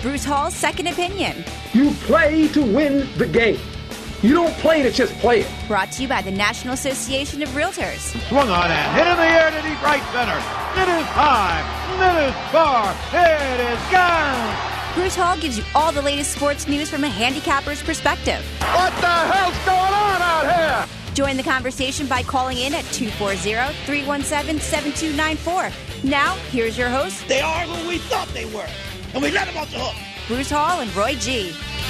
Bruce Hall's Second Opinion. You play to win the game. You don't play to just play it. Brought to you by the National Association of Realtors. Swung on and hit in the air to deep right center. It is high. It is far. It is gone. Bruce Hall gives you all the latest sports news from a handicapper's perspective. What the hell's going on out here? Join the conversation by calling in at 240-317-7294. Now, here's your host. They are who we thought they were, and we let them off the hook. Bruce Hall and Roy G.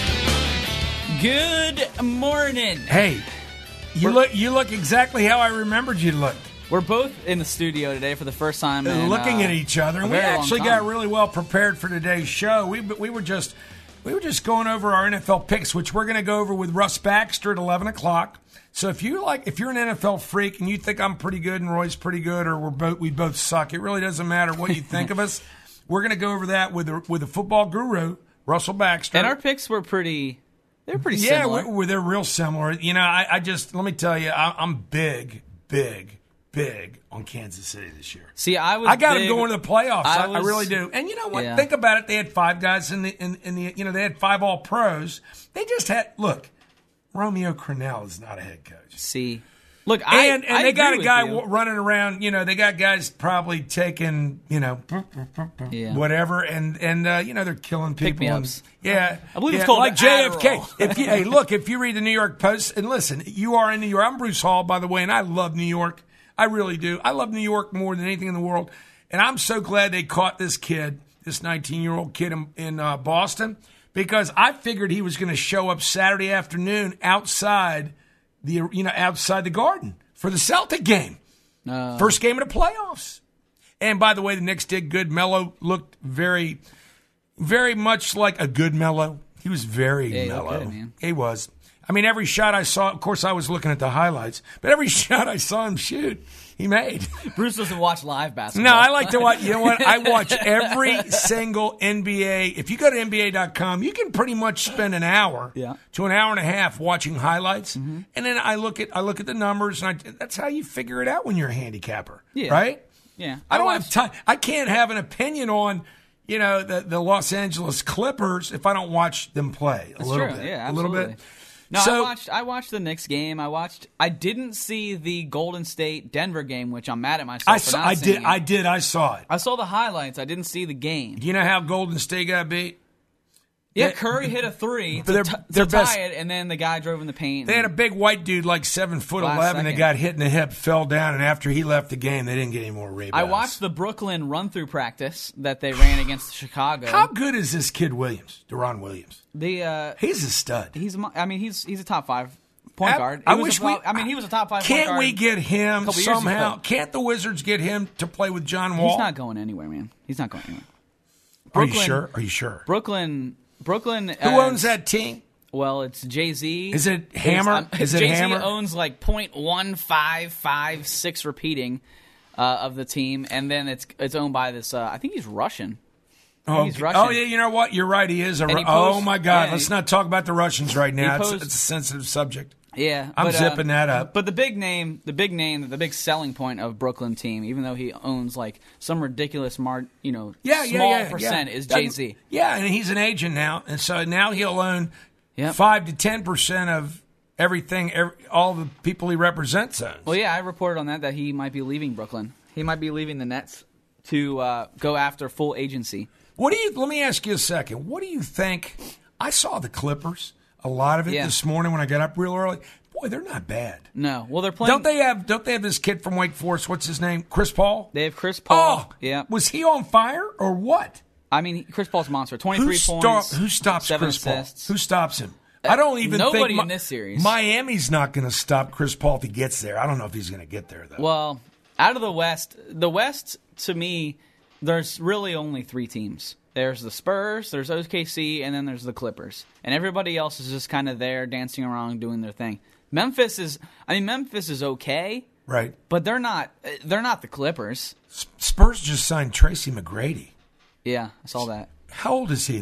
Good morning. Hey, you look exactly how I remembered you looked. We're both in the studio today for the first time. In, looking at each other, and we actually got really well prepared for today's show. We were just going over our NFL picks, which we're going to go over with Russ Baxter at 11 o'clock. So if you're an NFL freak and you think I'm pretty good and Roy's pretty good, or we both suck, it really doesn't matter what you think of us. We're going to go over that with the football guru, Russell Baxter. And our picks were pretty. They're pretty similar. Yeah, they're real similar. You know, I just let me tell you, I'm big on Kansas City this year. See, I got them going to the playoffs. I really do. And you know what? Yeah. Think about it. They had 5 guys in the they had 5 All Pros. They just had Romeo Crennel is not a head coach. See. Look, and they got a guy running around. You know, they got guys probably taking, whatever, and they're killing people. Pick-me-ups. Yeah, I believe it's called like JFK. If you read the New York Post, and listen, you are in New York. I'm Bruce Hall, by the way, and I love New York. I really do. I love New York more than anything in the world, and I'm so glad they caught this kid, this 19-year-old kid in Boston, because I figured he was going to show up Saturday afternoon outside the Garden for the Celtic game. First game of the playoffs. And by the way, the Knicks did good. Melo looked very, very much like a good Melo. He was very mellow. Okay, man. He was. I mean, every shot I saw, of course, I was looking at the highlights, but every shot I saw him shoot, he made. Bruce doesn't watch live basketball. No, I like to watch. You know what? I watch every single NBA. If you go to NBA.com, you can pretty much spend an hour to an hour and a half watching highlights, and then I look at the numbers, and that's how you figure it out when you're a handicapper, right? Yeah, I don't have time. I can't have an opinion on the Los Angeles Clippers if I don't watch them play a little bit. Yeah, absolutely. A little bit. No, I watched the Knicks game. I didn't see the Golden State Denver game, which I'm mad at myself for not seeing. I saw it. I saw the highlights. I didn't see the game. Do you know how Golden State got beat? Yeah, Curry hit a 3 to tie it, and then the guy drove in the paint. They had a big white dude, like 7'11", that got hit in the hip, fell down, and after he left the game, they didn't get any more rebounds. I watched the Brooklyn run-through practice that they ran against Chicago. How good is this kid Williams, Deron Williams? He's a stud. He's a top 5 point guard. He was a top 5 point guard. Can't we get him somehow? Can't the Wizards get him to play with John Wall? He's not going anywhere, man. He's not going anywhere. Are you sure? Brooklyn. Who owns that team? Well, it's Jay-Z. Is it Hammer? Jay-Z owns like 0.1556 repeating of the team, and then it's owned by this. I think he's Russian. He's Russian. Oh yeah, you know what? You're right. He is. Oh my God! Let's not talk about the Russians right now. It's a sensitive subject. Yeah, I'm zipping that up. But the big big selling point of Brooklyn team, even though he owns like some ridiculous, small percent, is Jay-Z. Yeah, and he's an agent now, and so now he'll own 5 to 10% of everything. All the people he represents owns. Well, yeah, I reported on that he might be leaving Brooklyn. He might be leaving the Nets to go after full agency. Let me ask you a second. What do you think? I saw the Clippers. A lot of it this morning when I got up real early. Boy, they're not bad. No, well they're playing. Don't they have this kid from Wake Forest? What's his name? Chris Paul. They have Chris Paul. Oh, yeah. Was he on fire or what? I mean, Chris Paul's a monster. 23 points. Who stops 7 Chris assists. Paul? Who stops him? I don't even think nobody in this series. Miami's not going to stop Chris Paul if he gets there. I don't know if he's going to get there though. Well, out of the West to me, there's really only 3 teams. There's the Spurs, there's OKC, and then there's the Clippers. And everybody else is just kind of there dancing around doing their thing. Memphis is okay. Right. But they're not the Clippers. Spurs just signed Tracy McGrady. Yeah, I saw that. How old is he? Like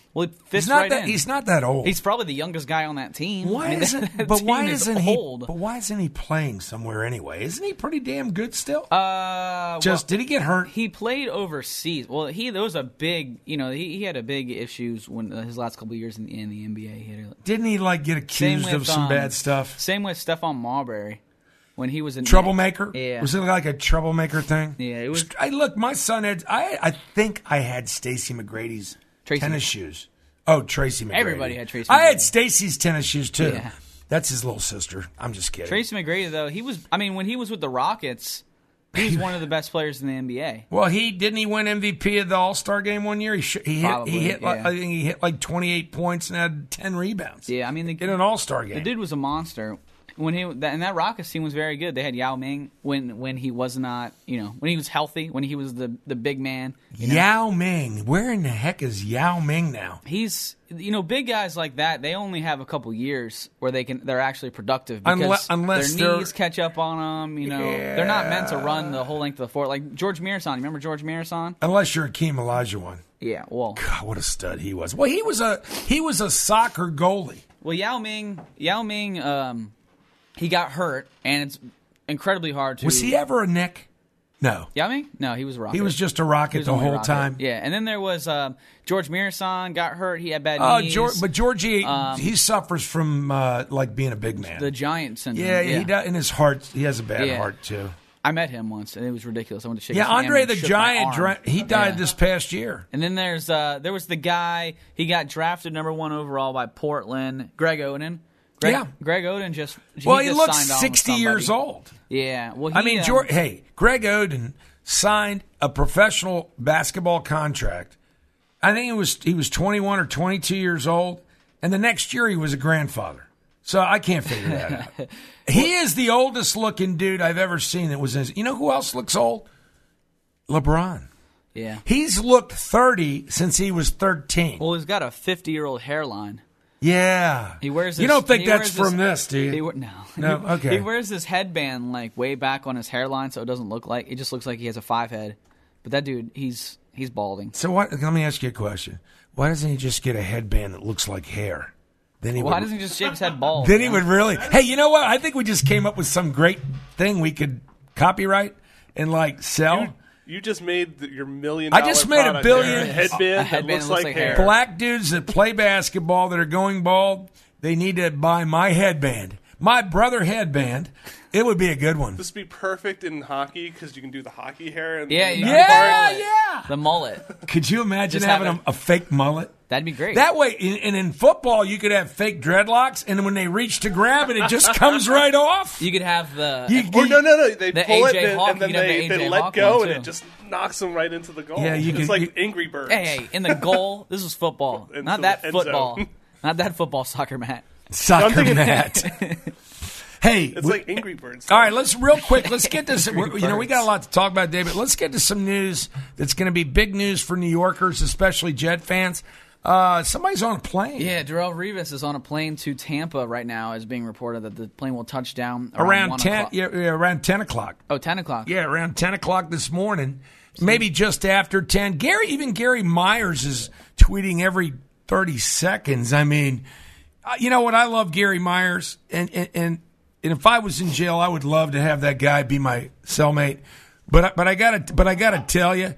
Well, he fits He's not right that. in. He's not that old. He's probably the youngest guy on that team. Why I mean, isn't? that But team why is isn't he? old. But why isn't he playing somewhere anyway? Isn't he pretty damn good still? Well, Did he get hurt? He played overseas. Well, there was a big, he had a big issues when his last couple of years in the NBA. He had Didn't he get accused of some bad stuff? Same with Stephon Marbury when he was in Troublemaker. Yeah, Was it like a troublemaker thing? Yeah, it was. Look, my son had. I think I had Stacey McGrady's tennis shoes. Oh, Tracy McGrady. Everybody had Tracy I had McGrady. Stacy's tennis shoes too. Yeah. That's his little sister. I'm just kidding. Tracy McGrady, though, when he was with the Rockets, he was one of the best players in the NBA. Well, didn't he win MVP of the All-Star game one year? I think he hit like 28 points and had 10 rebounds. Yeah, I mean, in an All-Star game. The dude was a monster. And that Rockets team was very good. They had Yao Ming when he was not, when he was healthy, when he was the big man. Yao Ming. Where in the heck is Yao Ming now? He's, big guys like that, they only have a couple years where they're actually productive because unless their knees catch up on them. They're not meant to run the whole length of the floor. Like George Mirasan. Remember George Mirasan? Unless you're Akeem Olajuwon. Yeah, well. God, what a stud he was. Well, he was a soccer goalie. Well, Yao Ming, he got hurt, and it's incredibly hard to. Was he ever a Knick? No. Yao Ming? No, he was a Rocket. He was just a Rocket the whole time. Yeah, and then there was George Mirasan got hurt. He had bad knees. But Georgie, he suffers from being a big man. The giant syndrome. Yeah, he does. In his heart, he has a bad heart too. I met him once, and it was ridiculous. I went to shake his hand. Andre the and shook Giant, my arm. he died this past year. And then there was the guy, he got drafted number 1 overall by Portland, Greg Oden. Greg Oden just he just looks signed on 60 with years old. Yeah. Well, Greg Oden signed a professional basketball contract. I think he was 21 or 22 years old, and the next year he was a grandfather. So I can't figure that out. He is the oldest looking dude I've ever seen that was in his. You know who else looks old? LeBron. Yeah. He's looked 30 since he was 13. Well, he's got a 50-year-old hairline. Yeah. He wears this, you don't think that's from this, do you? No. Okay. He wears this headband way back on his hairline, so it doesn't look like, it just looks like he has a 5 head. But that dude, he's balding. So let me ask you a question. Why doesn't he just get a headband that looks like hair? Why doesn't he just shave his head bald? Then he would really. Hey, you know what? I think we just came up with some great thing we could copyright and sell. You just made your $1 million. I just made $1 billion. A headband that looks like hair. Black dudes that play basketball that are going bald, they need to buy my headband. My brother headband. It would be a good one. This would be perfect in hockey because you can do the hockey hair. And The mullet. Could you imagine having a fake mullet? That'd be great. That way, and in football, you could have fake dreadlocks, and when they reach to grab it, it just comes right off. You could have the... No. They pull AJ it, Hawk, and then they let go, and it just knocks them right into the goal. Yeah, it's like Angry Birds. Hey, in the goal, this is football. Not that football. Not that football soccer mat. Soccer mat. Hey, it's like Angry Birds. All right, let's get to some, we got a lot to talk about, David. Let's get to some news that's going to be big news for New Yorkers, especially Jet fans. Somebody's on a plane. Yeah, Darrelle Revis is on a plane to Tampa right now. Is being reported that the plane will touch down around 10. Yeah, around 10 o'clock. Oh, 10 o'clock. Yeah, around 10 o'clock this morning. Maybe just after 10. Gary Myers is tweeting every 30 seconds. I mean, you know what? I love Gary Myers, and if I was in jail, I would love to have that guy be my cellmate. But I gotta tell you,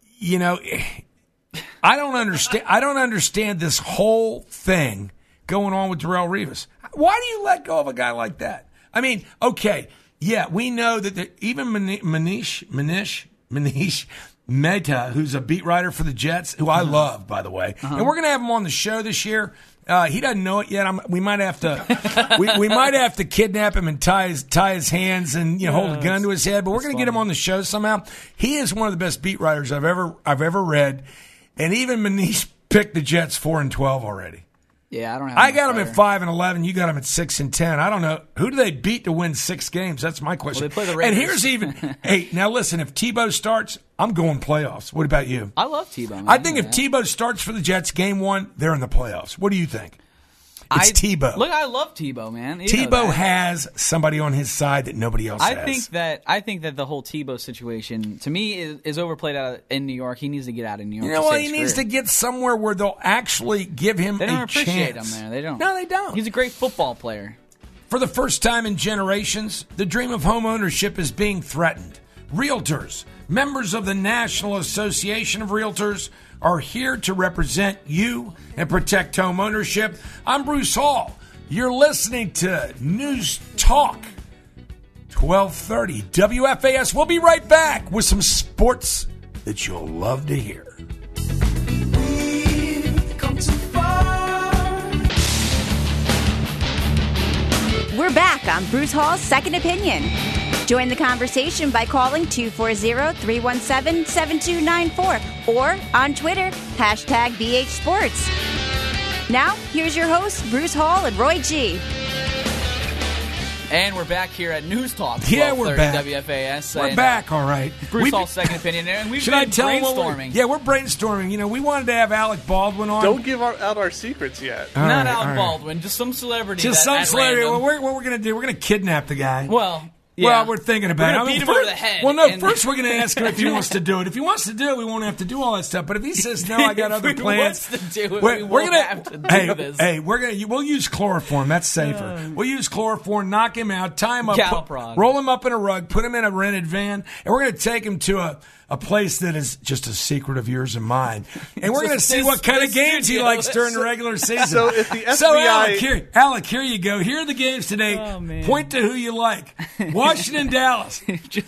I don't understand this whole thing going on with Darrelle Revis. Why do you let go of a guy like that? I mean, okay, yeah, we know that even Manish Mehta, who's a beat writer for the Jets, who I love, by the way, and we're gonna have him on the show this year. He doesn't know it yet. We might have to we might have to kidnap him and tie his hands and hold a gun to his head. But we're going to get him on the show somehow. He is one of the best beat writers I've ever read, and even Manish picked the Jets 4-12 already. Yeah, I don't have. I got him at 5-11. You got him at 6-10. I don't know who do they beat to win 6 games. That's my question. Well, they play the Raiders. And here's even. Hey, now listen. If Tebow starts, I'm going playoffs. What about you? I love Tebow. Man. I think if Tebow starts for the Jets game 1, they're in the playoffs. What do you think? It's Tebow. Look, I love Tebow, man. Tebow has somebody on his side that nobody else has. I think that the whole Tebow situation, to me, is overplayed in New York. He needs to get out of New York. You know what? He needs to get somewhere where they'll actually give him a chance. They don't appreciate him there. They don't. No, they don't. He's a great football player. For the first time in generations, the dream of home ownership is being threatened. Realtors, members of the National Association of Realtors, are here to represent you and protect home ownership. I'm Bruce Hall. You're listening to News Talk 1230 WFAS. We'll be right back with some sports that you'll love to hear. We're back on Bruce Hall's Second Opinion. Join the conversation by calling 240-317-7294 or on Twitter, #BH Sports. Now, here's your hosts, Bruce Hall and Roy G. And we're back here at News Talk. Yeah, we're back. WFAS. We're back, all right. Bruce Hall's Second Opinion. And we've Should been I tell brainstorming. we're brainstorming. You know, we wanted to have Alec Baldwin on. Don't give out our secrets yet. Not Alec Baldwin, just some celebrity. Just some celebrity. Random. What we're going to do, we're going to kidnap the guy. Well, we're thinking about it. We're beat him over the head. Well, no, first we're going to ask him if he wants to do it. If he wants to do it, we won't have to do all that stuff. But if he says, no, I got other plans. If he wants to do it, we're going to have to do this. Hey, we'll use chloroform. That's safer. We'll use chloroform, knock him out, tie him up, roll him up in a rug, put him in a rented van, and we're going to take him to a place that is just a secret of yours and mine. And we're going to see what kind of games he likes during the regular season. So if the FBI... Alec, here you go. Here are the games today. Oh, man. Point to who you like. Washington, Dallas.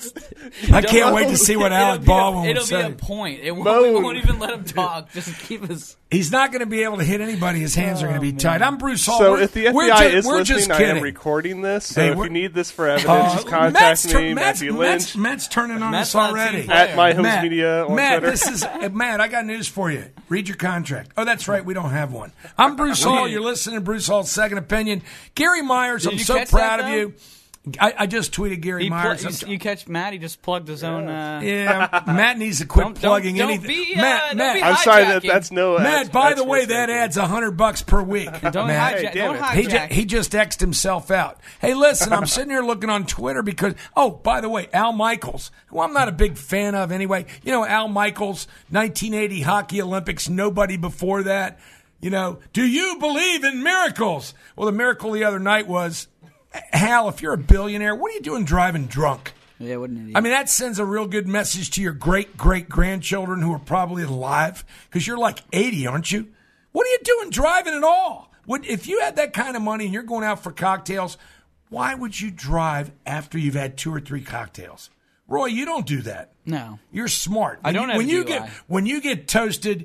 I can't wait to see what Alec Baldwin will say. It'll be a point. We won't even let him talk. Just keep us... He's not going to be able to hit anybody. His hands are going to be tied. I'm Bruce Hall. So if the FBI is we're listening, just I kidding. am recording this. So if you need this for evidence, just contact me, Matthew Lynch. Matt's turning on us already. At My Homes Media on Twitter. Matt, I got news for you. Read your contract. Oh, that's right. We don't have one. I'm Bruce Hall. You're listening to Bruce Hall's Second Opinion. Gary Myers, I'm so proud of you. I just tweeted Gary Myers. You catch Matt? He just plugged his own. Yeah, Matt needs to quit plugging anything. Matt, I'm sorry that's no. Matt, by the way, that adds $100 per week. Don't hijack. He just X'd himself out. Hey, listen, I'm sitting here looking on Twitter because, by the way, Al Michaels, who I'm not a big fan of anyway. You know, Al Michaels, 1980 Hockey Olympics, nobody before that. You know, do you believe in miracles? Well, the miracle the other night was, Hal, if you're a billionaire, what are you doing driving drunk? Yeah, what an idiot. I mean, that sends a real good message to your great-great-grandchildren who are probably alive, because you're like 80, aren't you? What are you doing driving at all? If you had that kind of money and you're going out for cocktails, why would you drive after you've had 2 or 3 cocktails? Roy, you don't do that. No. You're smart. I don't have DUI. When you get toasted...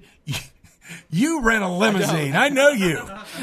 You rent a limousine. I know you.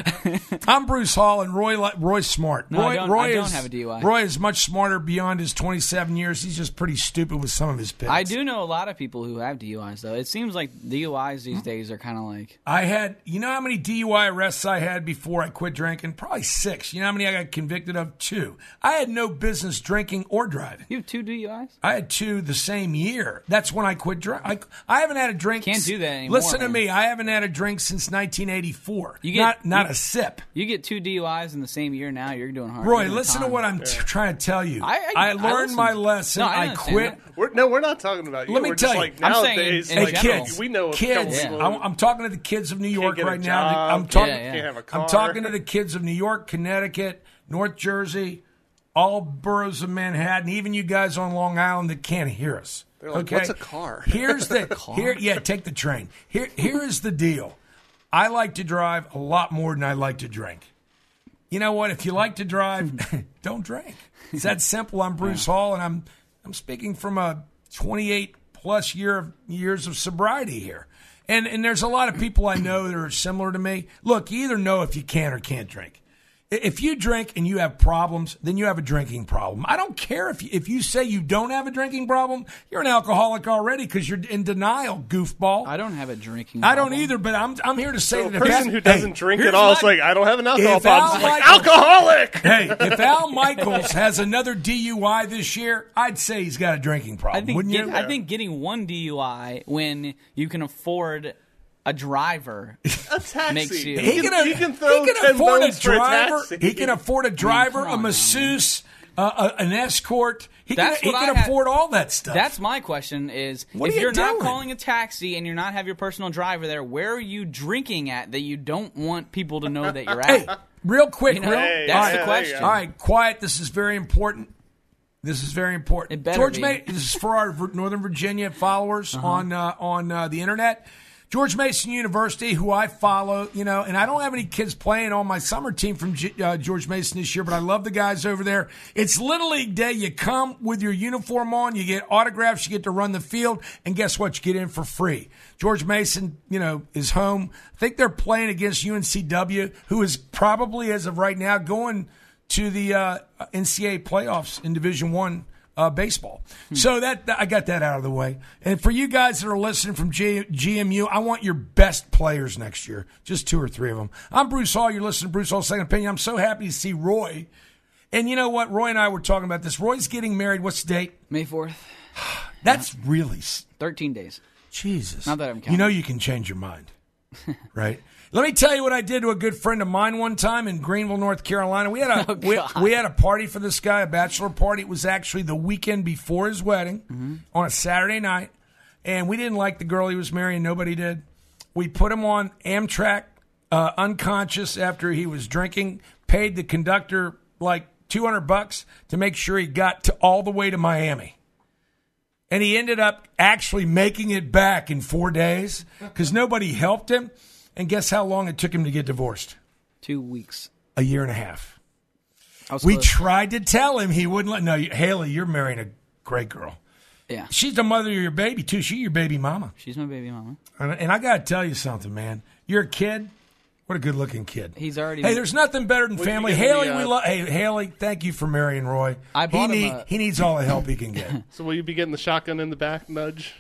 I'm Bruce Hall, and Roy's smart. No, I don't have a DUI. Roy is much smarter beyond his 27 years. He's just pretty stupid with some of his picks. I do know a lot of people who have DUIs, though. It seems like DUIs these days are kind of like... You know how many DUI arrests I had before I quit drinking? Probably 6. You know how many I got convicted of? 2. I had no business drinking or driving. You have 2 DUIs? I had 2 the same year. That's when I quit drinking. I haven't had a drink. Can't do that anymore. Listen to me. I haven't had a drink since 1984. Not a sip. You get 2 DUIs in the same year now, you're doing hard. Roy, listen to what I'm trying to tell you. I learned my lesson. No, I quit. We're not talking about you. Let me tell you. Nowadays, I'm saying kids. We know kids. I'm talking to the kids of New York right now. I'm talking to the kids of New York, Connecticut, North Jersey, all boroughs of Manhattan, even you guys on Long Island that can't hear us. They're like, okay? What's a car? Here's the take the train. Here is the deal. I like to drive a lot more than I like to drink. You know what? If you like to drive, don't drink. It's that simple. I'm Bruce Hall, and I'm speaking from a 28 plus years of sobriety here. And there's a lot of people I know that are similar to me. Look, you either know if you can or can't drink. If you drink and you have problems, then you have a drinking problem. I don't care if you say you don't have a drinking problem. You're an alcoholic already because you're in denial, goofball. I don't have a drinking problem. I don't either, but I'm here to say that a person who doesn't drink at all is like, I don't have an alcohol problem. It's like, alcoholic! Hey, if Al Michaels has another DUI this year, I'd say he's got a drinking problem, wouldn't you? I think getting 1 DUI when you can afford a driver A taxi. makes you. He can throw 10 bones for a taxi. He can afford a driver, a masseuse, an escort. He can afford all that stuff. That's my question is, if you're not calling a taxi and you're not have your personal driver there, where are you drinking at that you don't want people to know that you're at? Hey, real quick. That's the question. All right, quiet. This is very important. George Mason, this is for our Northern Virginia followers on the internet. George Mason University, who I follow, and I don't have any kids playing on my summer team from George Mason this year, but I love the guys over there. It's Little League Day. You come with your uniform on, you get autographs, you get to run the field, and guess what? You get in for free. George Mason, is home. I think they're playing against UNCW, who is probably, as of right now, going to the NCAA playoffs in Division I baseball. So that I got that out of the way. And for you guys that are listening from GMU, I want your best players next year, just 2 or 3 of them. I'm Bruce Hall. You're listening to Bruce Hall's Second Opinion. I'm so happy to see Roy. And you know what? Roy and I were talking about this. Roy's getting married. What's the date? May 4th. That's really 13 days. Jesus. Not that I'm counting. You can change your mind, right? Let me tell you what I did to a good friend of mine one time in Greenville, North Carolina. We had we had a party for this guy, a bachelor party. It was actually the weekend before his wedding on a Saturday night, and we didn't like the girl he was marrying. Nobody did. We put him on Amtrak, unconscious after he was drinking, paid the conductor like $200 to make sure he got all the way to Miami. And he ended up actually making it back in 4 days because nobody helped him. And guess how long it took him to get divorced? 2 weeks. A year and a half. We tried to tell him. He wouldn't let. No, Haley, you're marrying a great girl. Yeah. She's the mother of your baby, too. She's your baby mama. She's my baby mama. And I got to tell you something, man. You're a kid. What a good-looking kid. He's already... Hey, there's nothing better than family. Haley, we love... Hey, Haley, thank you for marrying Roy. He needs all the help he can get. So will you be getting the shotgun in the back nudge?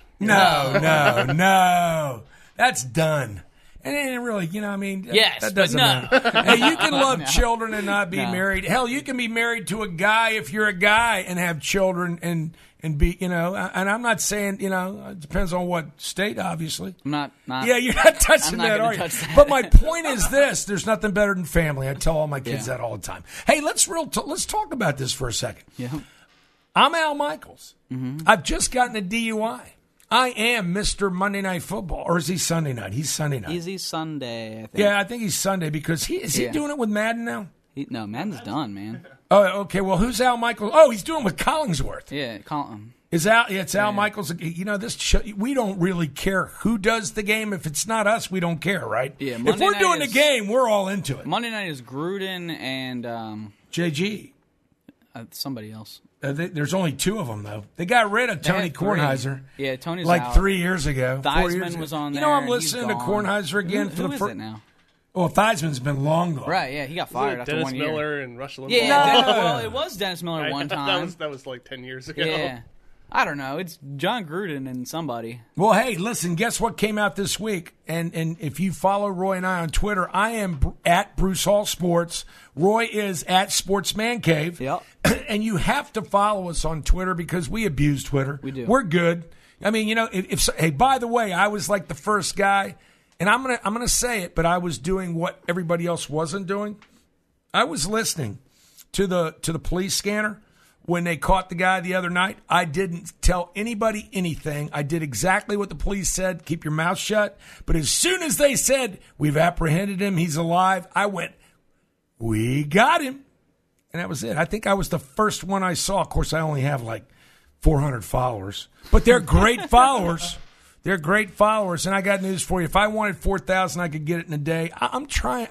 No. That's done. And it really, yes, that doesn't matter. Hey, you can love children and not be married. Hell, you can be married to a guy if you're a guy and have children and be, and I'm not saying, it depends on what state, obviously. I'm not. Yeah, you're not touching that, are you? But my point is this: there's nothing better than family. I tell all my kids that all the time. Hey, let's talk about this for a second. Yeah. I'm Al Michaels. Mm-hmm. I've just gotten a DUI. I am Mr. Monday Night Football. Or is he Sunday night? He's Sunday night. Is he Sunday, I think? Yeah, I think he's Sunday because he doing it with Madden now? No, Madden's done, man. Oh, okay. Well, who's Al Michaels? Oh, he's doing it with Collingsworth. Yeah, Colin. It's Al Michaels. This show, we don't really care who does the game. If it's not us, we don't care, right? Yeah, if we're doing the game, we're all into it. Monday night is Gruden and... JG. Somebody else. There's only 2 of them, though. They got rid of Tony Kornheiser. Yeah, Tony's like out. 3 years ago. 4 years Theismann was on there. I'm listening to Kornheiser again for the first. Who is it now? Well, Theismann's been long gone. Right, yeah, he got fired after Dennis 1 year. Miller and Rush Limbaugh. Yeah, it was Dennis Miller one time. That was like 10 years ago. Yeah. I don't know. It's John Gruden and somebody. Well, hey, listen, guess what came out this week? And if you follow Roy and I on Twitter, I am at Bruce Hall Sports. Roy is at Sportsman Cave. Yep. And you have to follow us on Twitter because we abuse Twitter. We do. We're good. I mean, hey, by the way, I was like the first guy, and I'm gonna say it, but I was doing what everybody else wasn't doing. I was listening to the police scanner. When they caught the guy the other night, I didn't tell anybody anything. I did exactly what the police said, keep your mouth shut. But as soon as they said, we've apprehended him, he's alive, I went, we got him. And that was it. I think I was the first one I saw. Of course, I only have like 400 followers. But they're great followers. They're great followers, and I got news for you. If I wanted 4,000, I could get it in a day. I'm trying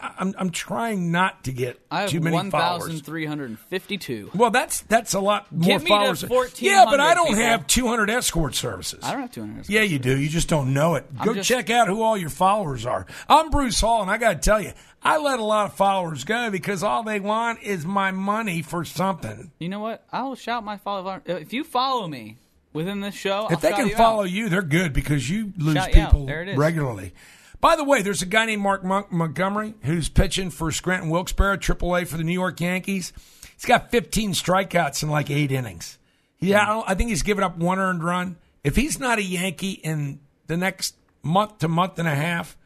not to get too many followers. I have 1,352. Well, that's a lot more Get me followers. To 1,400 yeah, but I don't people. have 200 escort services. I don't have 200 escort Yeah, you do. You just don't know it. Go check out who all your followers are. I'm Bruce Hall, and I got to tell you, I let a lot of followers go because all they want is my money for something. You know what? I'll shout my followers. If you follow me within this show, if they can follow you, they're good because you lose people regularly. By the way, there's a guy named Mark Montgomery who's pitching for Scranton Wilkes-Barre, AAA for the New York Yankees. He's got 15 strikeouts in like 8 innings. I think he's given up 1 earned run. If he's not a Yankee in the next month to month and a half,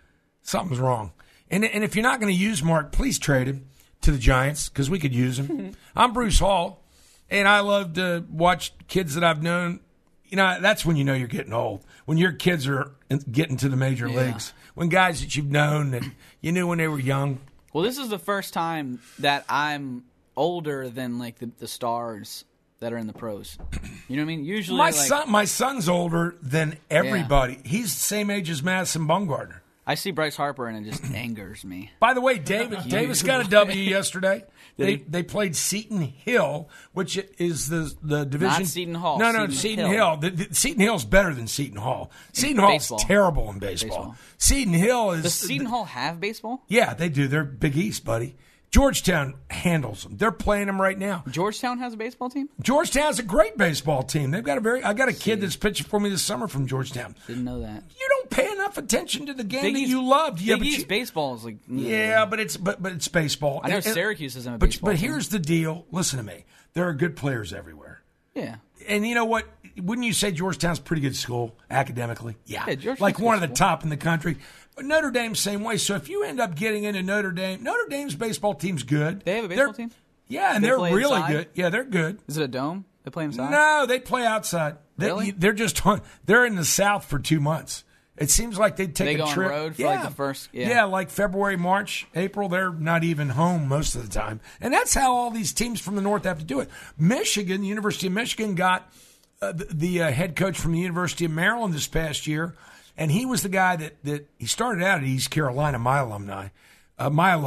Something's wrong. And if you're not going to use Mark, please trade him to the Giants because we could use him. I'm Bruce Hall, and I love to watch kids that I've known. You know, that's when you know you're getting old. When your kids are getting to the major leagues. When guys that you've known and you knew when they were young. Well, this is the first time that I'm older than like the stars that are in the pros. You know what I mean? Usually, my son's older than everybody. Yeah. He's the same age as Madison Bumgarner. I see Bryce Harper and it just angers me. By the way, Davis got a W yesterday. They played Seton Hill, which is the division. Not Seton Hall. No, Seton Hill. Seton Hill's better than Seton Hall. Seton Hall's terrible in baseball. Seton Hill is. Does Seton Hall have baseball? Yeah, they do. They're Big East, buddy. Georgetown handles them. They're playing them right now. Georgetown has a baseball team? Georgetown's a great baseball team. They've got I got a kid that's pitching for me this summer from Georgetown. Didn't know that. You don't pay enough attention to the game that you loved. Big East baseball is like but it's baseball. I know Syracuse isn't a baseball team. But team. Here's the deal. Listen to me. There are good players everywhere. Yeah. And you know what? Wouldn't you say Georgetown's a pretty good school academically? Yeah like one of the top in the country. Notre Dame, same way. So if you end up getting into Notre Dame's baseball team's good. They have a baseball team? Yeah, and they're really good. Yeah, they're good. Is it a dome? They play inside? No, they play outside. Really? They're in the South for 2 months. It seems like they'd take a trip. They go on the road for like the first. Yeah, like February, March, April. They're not even home most of the time. And that's how all these teams from the North have to do it. Michigan, the University of Michigan, got the head coach from the University of Maryland this past year. And he was the guy that he started out at East Carolina, my alumni, my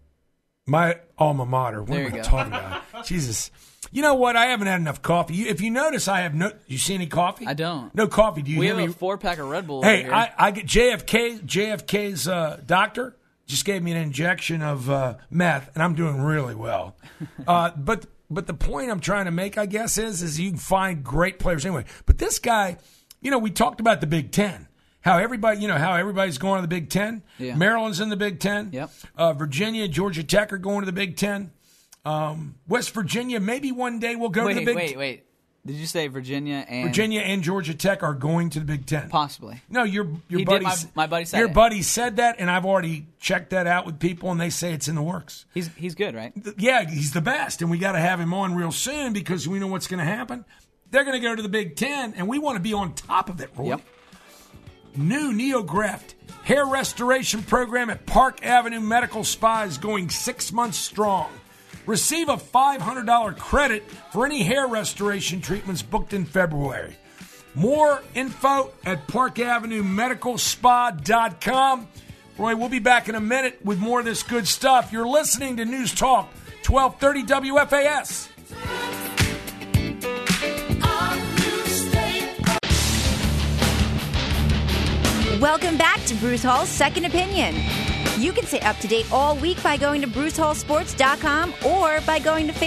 alma mater. What am I talking about? Jesus. You know what? I haven't had enough coffee. If you notice, I have no. You see any coffee? I don't. No coffee. Do you we hear me? We have a 4-pack of Red Bull. Hey, over here. I get JFK's doctor just gave me an injection of meth, and I'm doing really well. But the point I'm trying to make, I guess, is you can find great players anyway. But this guy, we talked about the Big Ten. How everybody's going to the Big Ten. Yeah. Maryland's in the Big Ten. Yep. Virginia, Georgia Tech are going to the Big Ten. West Virginia, maybe one day we'll go to the Big Ten. Wait. Did you say Virginia and Georgia Tech are going to the Big Ten? Possibly. No, your buddy. My buddy said your buddy said that, and I've already checked that out with people, and they say it's in the works. He's good, right? Yeah, he's the best, and we got to have him on real soon because we know what's going to happen. They're going to go to the Big Ten, and we want to be on top of it, Roy. Yep. New NeoGraft hair restoration program at Park Avenue Medical Spa is going 6 months strong. Receive a $500 credit for any hair restoration treatments booked in February. More info at parkavenuemedicalspa.com. Roy, we'll be back in a minute with more of this good stuff. You're listening to News Talk 1230 WFAS. Welcome back to Bruce Hall's Second Opinion. You can stay up to date all week by going to BruceHallSports.com or by going to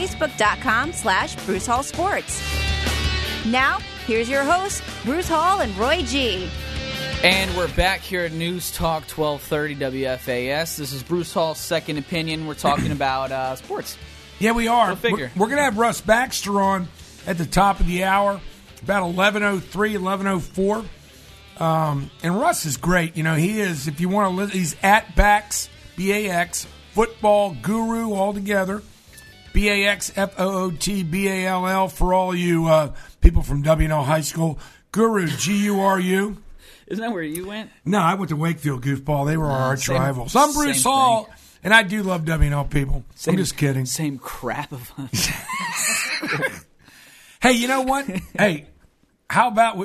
Facebook.com/BruceHallSports. Now, here's your hosts, Bruce Hall and Roy G. And we're back here at News Talk 1230 WFAS. This is Bruce Hall's Second Opinion. We're talking about sports. Yeah, we are. Go figure. We're going to have Russ Baxter on at the top of the hour, about 11:03, 11:04. And Russ is great. He is, if you want to listen, he's at Bax, B-A-X, football guru altogether. B-A-X, F-O-O-T-B-A-L-L for all you people from W&L High School. Guru, G-U-R-U. Isn't that where you went? No, I went to Wakefield, goofball. They were our arch rivals. I'm Bruce Hall, and I do love W&L people. I'm just kidding. Same crap of us. Hey, you know what? Hey, how about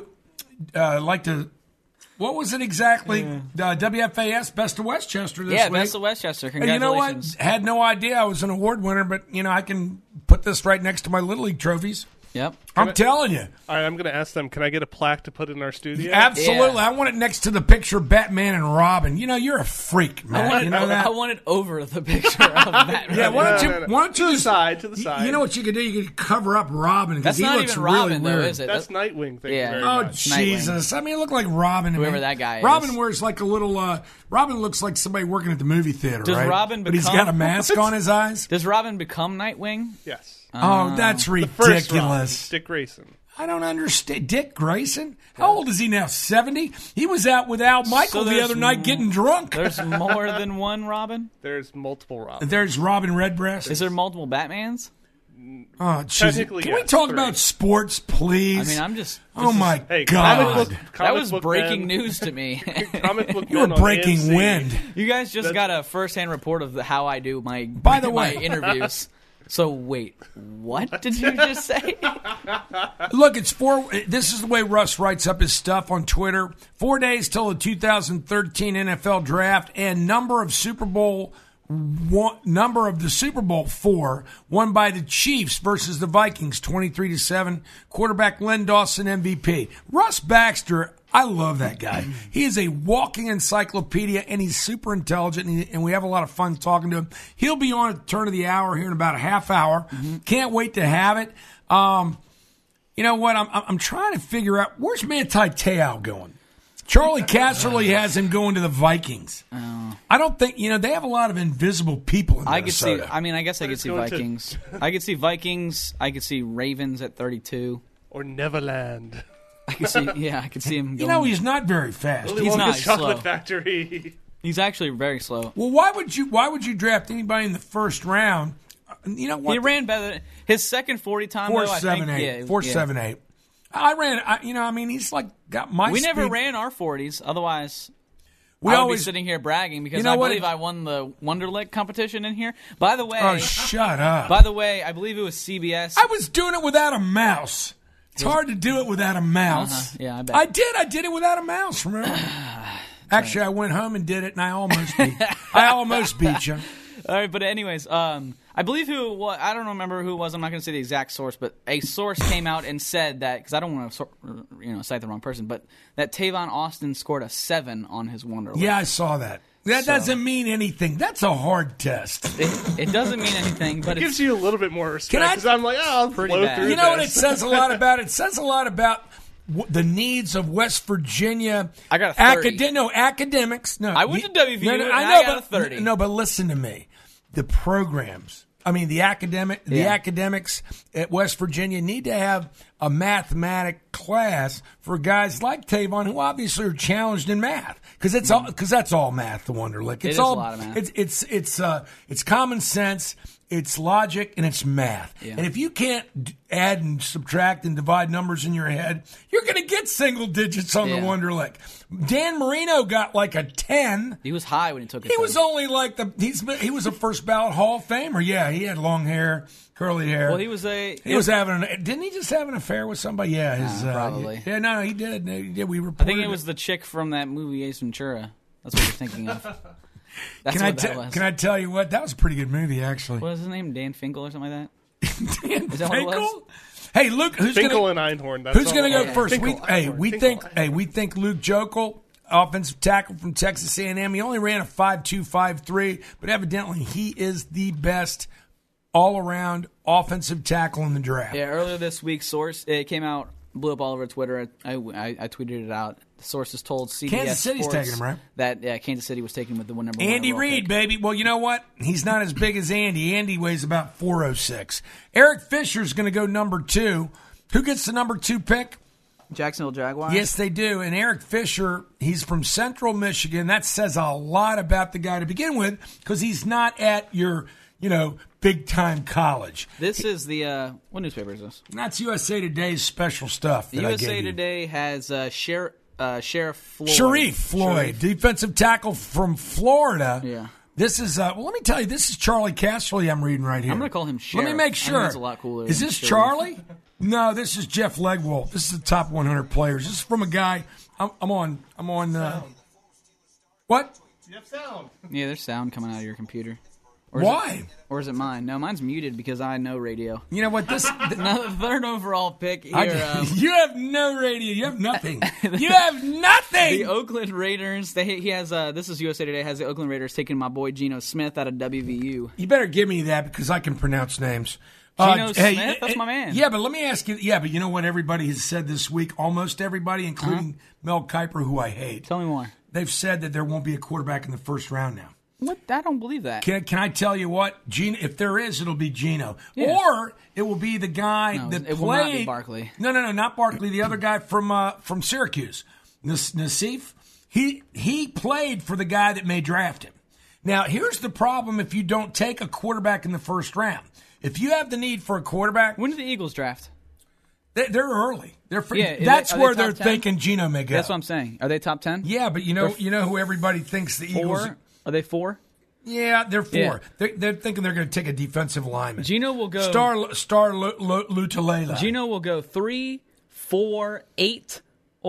what was it exactly? WFAS Best of Westchester this week. Yeah, Best of Westchester. Congratulations. And you know what? Had no idea I was an award winner, but, I can put this right next to my Little League trophies. Yep. I'm telling you. All right, I'm going to ask them, can I get a plaque to put in our studio? Absolutely. Yeah. I want it next to the picture of Batman and Robin. You're a freak, man. You know that? I want it over the picture of Batman. Yeah, why don't you to the side. You know what you could do? You could cover up Robin because he looks even Robin, really though, weird. is it? That's Nightwing. Thank you very Oh, much. Jesus. Nightwing. It looked like Robin. Whoever that guy is. Robin wears like a little, Robin looks like somebody working at the movie theater, Does right? Robin but he's got a mask on his eyes? Does Robin become Nightwing? Yes. Oh, that's ridiculous. Dick Grayson. I don't understand. Dick Grayson? How old is he now? 70? He was out with Al Michael the other night getting drunk. There's more than one Robin? There's multiple Robins. There's Robin Redbreast. Is there multiple Batmans? Oh, Technically, Can we talk about sports, please? I mean, I'm just... Oh, my God. That was breaking news to me. You were breaking wind. You guys just got a first-hand report of how I do my way, interviews. So, wait, what did you just say? Look, this is the way Russ writes up his stuff on Twitter. 4 days till the 2013 NFL Draft, and number of the Super Bowl 4 won by the Chiefs versus the Vikings, 23-7. Quarterback Len Dawson MVP. Russ Baxter, I love that guy. He is a walking encyclopedia, and he's super intelligent, and we have a lot of fun talking to him. He'll be on at the turn of the hour here in about a half hour. Can't wait to have it. You know what? I'm trying to figure out, where's Manti Te'o going? Charlie Casserly has him going to the Vikings. I don't think, they have a lot of invisible people in Minnesota. I guess I could see Vikings. I could see Vikings. I could see Ravens at 32. Or Neverland. I could see him going. He's not very fast. He's not Chocolate slow. Factory. He's actually very slow. Well, why would you draft anybody in the first round? You know what? He ran better. His second 40 time, 4.78. 4.78. I ran, he's like got my We speed. never ran our 40s. Otherwise, I would be sitting here bragging because I believe I won the Wonderlick competition in here. By the way. Oh, shut up. By the way, I believe it was CBS. I was doing it without a mouse. It's hard to do it without a mouse. Yeah, I bet. I did it without a mouse, remember? Actually, I went home and did it, and I almost beat you. All right, but anyways, I believe I don't remember who it was. I'm not going to say the exact source, but a source came out and said that, because I don't want to cite the wrong person, but that Tavon Austin scored a 7 on his Wonderlic. Yeah, I saw that. That doesn't mean anything. That's a hard test. It doesn't mean anything, but it gives you a little bit more respect because I'm like, I'll pretty blow bad. through You know this. what it says a lot about? It says a lot about the needs of West Virginia. I got a 30. Academics. No, I went to WVU and I got a 30. No, but listen to me. The programs. The academics at West Virginia need to have a mathematic class for guys like Tavon who obviously are challenged in math because that's all math. The Wonderlic. It's all a lot of math. It's common sense. It's logic and it's math. Yeah. And if you can't add and subtract and divide numbers in your head, you're going to get single digits on the Wonderlic. Dan Marino got like a 10. He was high when he took it. He was only like he was a first ballot Hall of Famer. Yeah, he had long hair, curly hair. Well, didn't he just have an affair with somebody? Yeah, probably. Yeah, no, he did. We reported. I think it was the chick from that movie Ace Ventura. That's what you're thinking of. That's what that was. Can I tell you what? That was a pretty good movie, actually. What was his name? Dan Finkel or something like that? Dan Is that what it Finkel? was? Hey, Luke, Finkel and Einhorn. Who's going to go first? We think Einhorn. we think Luke Joeckel, offensive tackle from Texas A&M. He only ran a 5.2, 5.3, but evidently he is the best all-around offensive tackle in the draft. Yeah, earlier this week, it came out, blew up all over Twitter. I tweeted it out. The sources told CBS Kansas City's Sports taking him, right? That Kansas City was taking him with the number 1 Andy overall Reid, pick. baby. Well, you know what? He's not as big as Andy. Andy weighs about 406. Eric Fisher's going to go number 2. Who gets the number 2 pick? Jacksonville Jaguars? Yes, they do. And Eric Fisher, he's from Central Michigan. That says a lot about the guy to begin with because he's not at your, big-time college. This is the what newspaper is this? That's USA Today's special stuff. That USA Today has Sheriff Floyd. Sharif Floyd, defensive tackle from Florida. Yeah. This is, let me tell you, this is Charlie Casserly I'm reading right here. I'm going to call him Sheriff. Let me make sure. That's a lot cooler. Is this Charlie? No, this is Jeff Legwold. This is the top 100 players. This is from a guy. I'm on. What? You have sound. Yeah, there's sound coming out of your computer. Why? Or is it mine? No, mine's muted because I know radio. You know what? The third overall pick here. You have no radio. You have nothing. You have nothing. The Oakland Raiders. He has. This is USA Today. Has the Oakland Raiders taking my boy Geno Smith out of WVU. You better give me that because I can pronounce names. Geno Smith, that's my man. Yeah, but let me ask you. Yeah, but you know what everybody has said this week? Almost everybody, including Mel Kiper, who I hate. Tell me more. They've said that there won't be a quarterback in the first round now. What? I don't believe that. Can I tell you what? Gino, if there is, it'll be Gino. Yeah. Or it will be the guy that it played. will not be Barkley. No, not Barkley. The other guy from Syracuse, Nassif. He played for the guy that may draft him. Now, here's the problem if you don't take a quarterback in the first round. If you have the need for a quarterback. When did the Eagles draft? They're early. That's where they're thinking Gino may go. That's what I'm saying. Are they top 10? Yeah, but you know who everybody thinks the Eagles. Are they 4? Yeah, they're 4. Yeah. They're thinking they're going to take a defensive lineman. Gino will go Star Lutalela. Gino will go 3, 4, 8,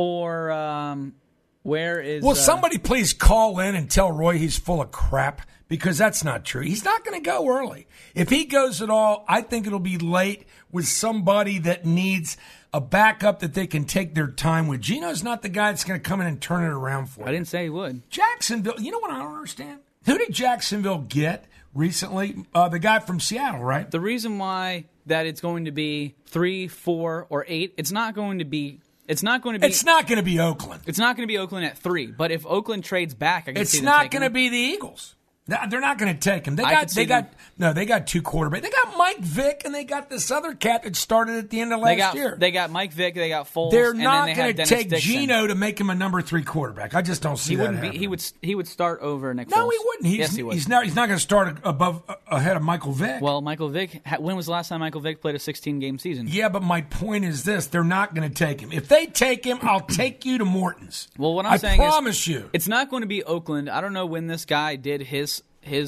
or where is? Will somebody please call in and tell Roy he's full of crap, because that's not true. He's not going to go early. If he goes at all, I think it'll be late with somebody that needs a backup that they can take their time with. Gino's not the guy that's going to come in and turn it around for you. I didn't say he would. Jacksonville, you know what I don't understand? Who did Jacksonville get recently? The guy from Seattle, right? The reason why that it's going to be 3, 4, or 8, it's not going to be Oakland. It's not going to be Oakland at 3. But if Oakland trades back, I can see it's them not taking going to him. be the Eagles. They're not going to take him. They got 2 quarterbacks. They got Mike Vick, and they got this other cat that started at the end of last year. They got Mike Vick. They got Foles. They're and not then going to take Dixon. Gino to make him a number 3 quarterback. I just don't see that happening. He would start over Nick Foles. No, he wouldn't. Yes, he would. He's not going to start ahead of Michael Vick. Well, Michael Vick. When was the last time Michael Vick played a 16-game season? Yeah, but my point is this: they're not going to take him. If they take him, I'll take you to Morton's. Well, what I'm saying is, I promise you, it's not going to be Oakland. I don't know when this guy did his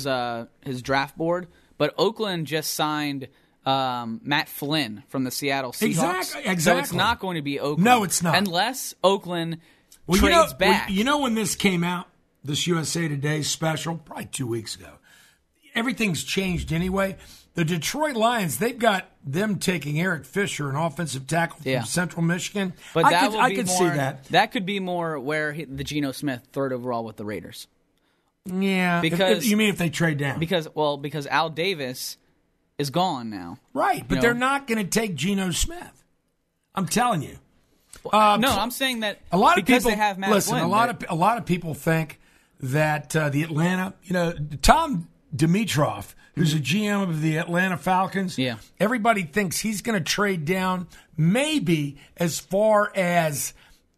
draft board, but Oakland just signed Matt Flynn from the Seattle Seahawks. Exactly. So it's not going to be Oakland. No, it's not. Unless Oakland trades back. You know when this came out, this USA Today special, probably 2 weeks ago, everything's changed anyway. The Detroit Lions, they've got them taking Eric Fisher, an offensive tackle from Central Michigan. But I could see that. That could be more where the Geno Smith, 3rd overall with the Raiders. Yeah, because you mean if they trade down? Because Al Davis is gone now, right? But they're not going to take Geno Smith. I'm telling you. No, I'm saying that a lot of because people they have Matt Flynn, a lot of people think that the Atlanta, Tom Dimitroff, who's a GM of the Atlanta Falcons, everybody thinks he's going to trade down maybe as far as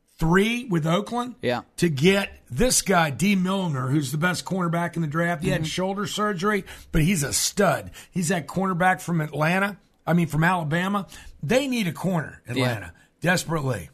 3 with Oakland to get this guy, D. Milner, who's the best cornerback in the draft. He had shoulder surgery, but he's a stud. He's that cornerback from Alabama. They need a corner, Atlanta, desperately.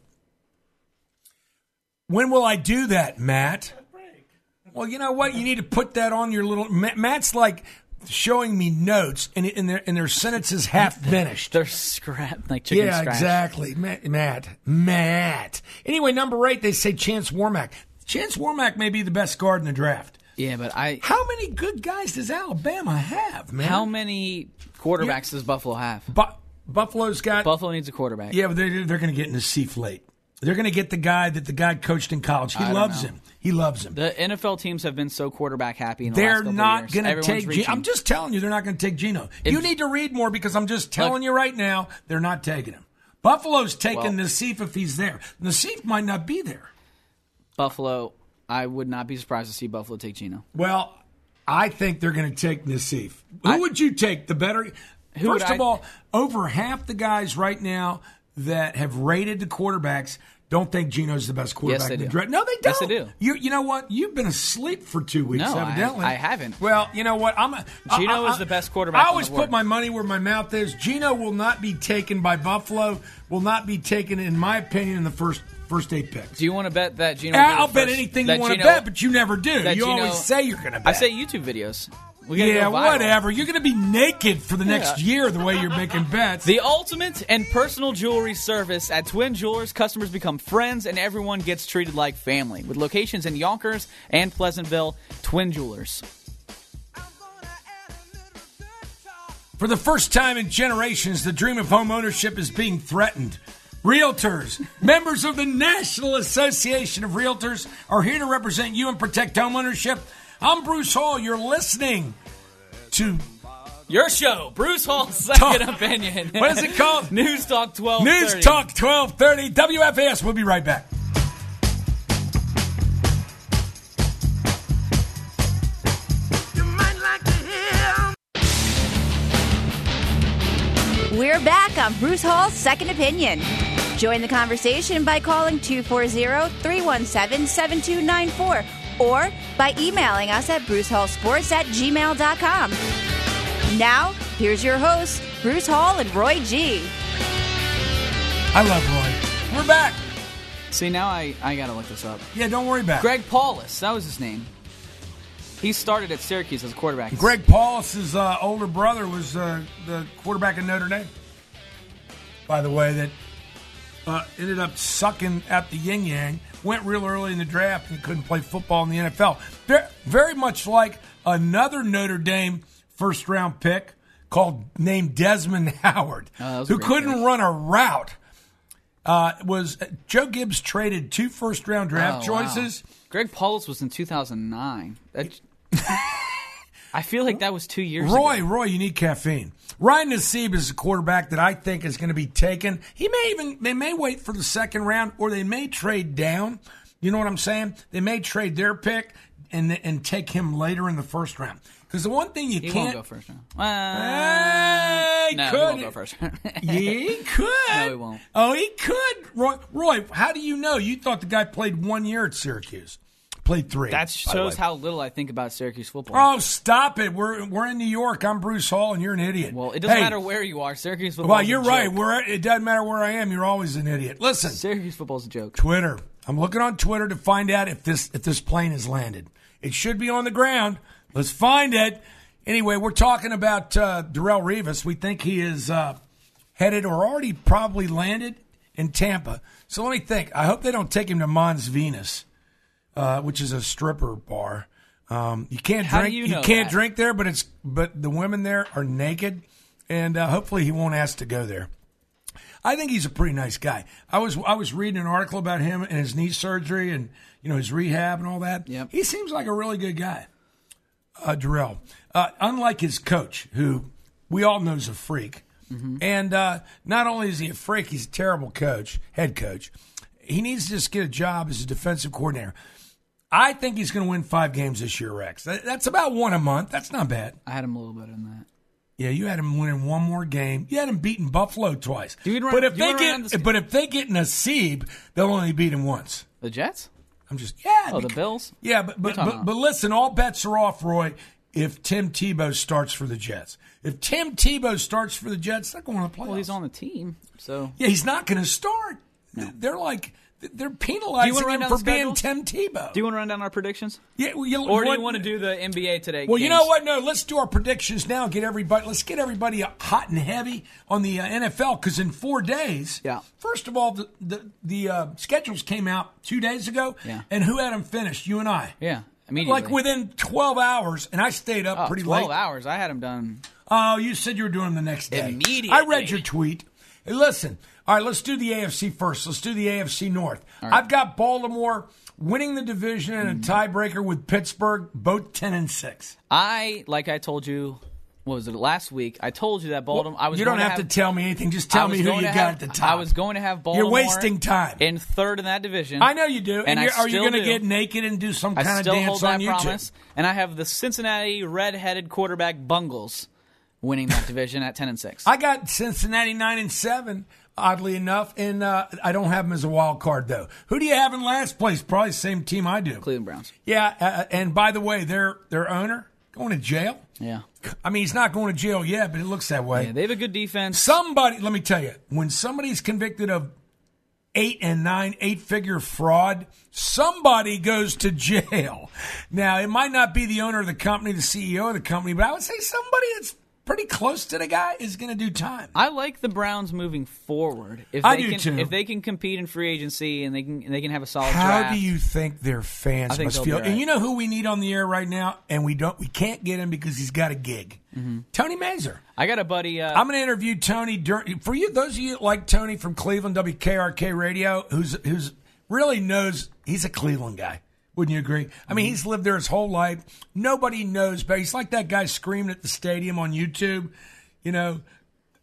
When will I do that, Matt? Well, you know what? You need to put that on your little... Matt's like showing me notes, and their sentences half finished. They're scrapped, like chicken scratch. Yeah, exactly. Matt. Anyway, number 8, they say Chance Warmack. Chance Warmack may be the best guard in the draft. Yeah, but How many good guys does Alabama have, man? How many quarterbacks does Buffalo have? Buffalo's got... Buffalo needs a quarterback. Yeah, but they're going to get in the Nassif late. They're going to get the guy that the guy coached in college. He loves him. He loves him. The NFL teams have been so quarterback happy in the last couple of years. They're not going to take Gino. I'm just telling you, they're not going to take Gino. You need to read more because I'm just telling you right now, they're not taking him. Buffalo's taking Nassif if he's there. Nassif might not be there. Buffalo, I would not be surprised to see Buffalo take Gino. Well, I think they're going to take Nassif. Who would you take? The better? First of all, over half the guys right now that have rated the quarterbacks don't think Gino's the best quarterback in the draft. No, they don't. Yes, they do. You know what? You've been asleep for 2 weeks, evidently. I haven't. Well, you know what? Gino is the best quarterback. I always put my money where my mouth is. Gino will not be taken by Buffalo. Will not be taken, in my opinion, in the first 8 picks. Do you want to bet that Gino? I'll bet anything you want to bet, but you never do. You always say you're going to bet. I say YouTube videos. Yeah, whatever. You're going to be naked for the next year the way you're making bets. The ultimate and personal jewelry service at Twin Jewelers. Customers become friends and everyone gets treated like family. With locations in Yonkers and Pleasantville, Twin Jewelers. For the first time in generations, the dream of home ownership is being threatened. Realtors, members of the National Association of Realtors, are here to represent you and protect home ownership. I'm Bruce Hall. You're listening to your show, Bruce Hall's Second Opinion. What is it called? News Talk 1230. News Talk 1230. WFAS. We'll be right back. back on Bruce Hall's Second Opinion. Join the conversation by calling 240-317-7294 or by emailing us at brucehallsports@gmail.com. Now, here's your hosts, Bruce Hall and Roy G. I love Roy. We're back. See, now I got to look this up. Yeah, don't worry about it. Greg Paulus, that was his name. He started at Syracuse as a quarterback. Greg Paulus' older brother was the quarterback in Notre Dame, by the way, that ended up sucking at the yin-yang, went real early in the draft and couldn't play football in the NFL. Very much like another Notre Dame first-round pick named Desmond Howard, who couldn't run a route. Was Joe Gibbs traded 2 first-round draft choices. Wow. Greg Paulus was in 2009. I feel like that was 2 years ago. Roy, you need caffeine. Ryan Nassib is a quarterback that I think is going to be taken. They may wait for the second round, or they may trade down. You know what I'm saying? They may trade their pick and take him later in the first round. Because the one thing he won't go first round. He won't go first round. Yeah, he could. No, he won't. Oh, he could. Roy, how do you know? You thought the guy played 1 year at Syracuse. Played 3. That shows how little I think about Syracuse football. Oh, stop it. We're in New York. I'm Bruce Hall, and you're an idiot. Well, it doesn't matter where you are. Syracuse football is a joke. Well, you're right. It doesn't matter where I am. You're always an idiot. Listen. Syracuse football is a joke. Twitter. I'm looking on Twitter to find out if this plane has landed. It should be on the ground. Let's find it. Anyway, we're talking about Darrelle Revis. We think he is headed or already probably landed in Tampa. So let me think. I hope they don't take him to Mons Venus, which is a stripper bar. You can't drink. You can't drink there, but the women there are naked, and hopefully he won't ask to go there. I think he's a pretty nice guy. I was reading an article about him and his knee surgery and his rehab and all that. Yep. He seems like a really good guy. Darrelle. Unlike his coach, who we all know is a freak. Mm-hmm. And not only is he a freak, he's a terrible head coach. He needs to just get a job as a defensive coordinator. I think he's going to win 5 games this year, Rex. That's about 1 a month. That's not bad. I had him a little better than that. Yeah, you had him winning 1 more game. You had him beating Buffalo twice. But if they get Nassib, they'll only beat him once. The Jets? The Bills? Yeah, but listen, all bets are off, Roy, if Tim Tebow starts for the Jets. If Tim Tebow starts for the Jets, they're going to play. Well, he's on the team, so yeah, he's not going to start. No. They're penalizing him for being Tim Tebow. Do you want to run down our predictions? Yeah, or do you want to do the NBA today? Well, games? You know what? No, let's do our predictions now. Let's get everybody hot and heavy on the NFL, because in 4 days. Yeah. First of all, the schedules came out 2 days ago. Yeah. And who had them finished? You and I. Yeah. Immediately. Like within 12 hours, and I stayed up pretty 12 late. 12 hours. I had them done. Oh, you said you were doing them the next day. Immediately. I read your tweet. Hey, listen. All right, let's do the AFC first. Let's do the AFC North. Right. I've got Baltimore winning the division in a tiebreaker with Pittsburgh, both 10-6. Like I told you, what was it, last week? I told you that Baltimore. You don't have to tell me anything. Just tell me who you got at the top. I was going to have Baltimore. You're wasting time. In third in that division. I know you do. And are you going to get naked and do some kind of dance on YouTube? I still hold that promise. And I have the Cincinnati red-headed quarterback Bungles winning that division at 10-6. I got Cincinnati 9-7. Oddly enough, and I don't have them as a wild card, though. Who do you have in last place? Probably the same team I do. Cleveland Browns. Yeah, and by the way, their owner going to jail. Yeah. I mean, he's not going to jail yet, but it looks that way. Yeah, they have a good defense. Let me tell you, when somebody's convicted of 8 and 9, 8-figure fraud, somebody goes to jail. Now, it might not be the owner of the company, the CEO of the company, but I would say somebody that's pretty close to the guy is going to do time. I like the Browns moving forward. If they can compete in free agency and they can have a solid draft. How do you think their fans must feel? Right. And you know who we need on the air right now, and we can't get him because he's got a gig. Mm-hmm. Tony Mazur. I got a buddy. I'm going to interview Tony. For you, those of you like Tony from Cleveland, WKRK Radio, who's really knows he's a Cleveland guy. Wouldn't you agree? I mean, he's lived there his whole life. Nobody knows, but he's like that guy screaming at the stadium on YouTube.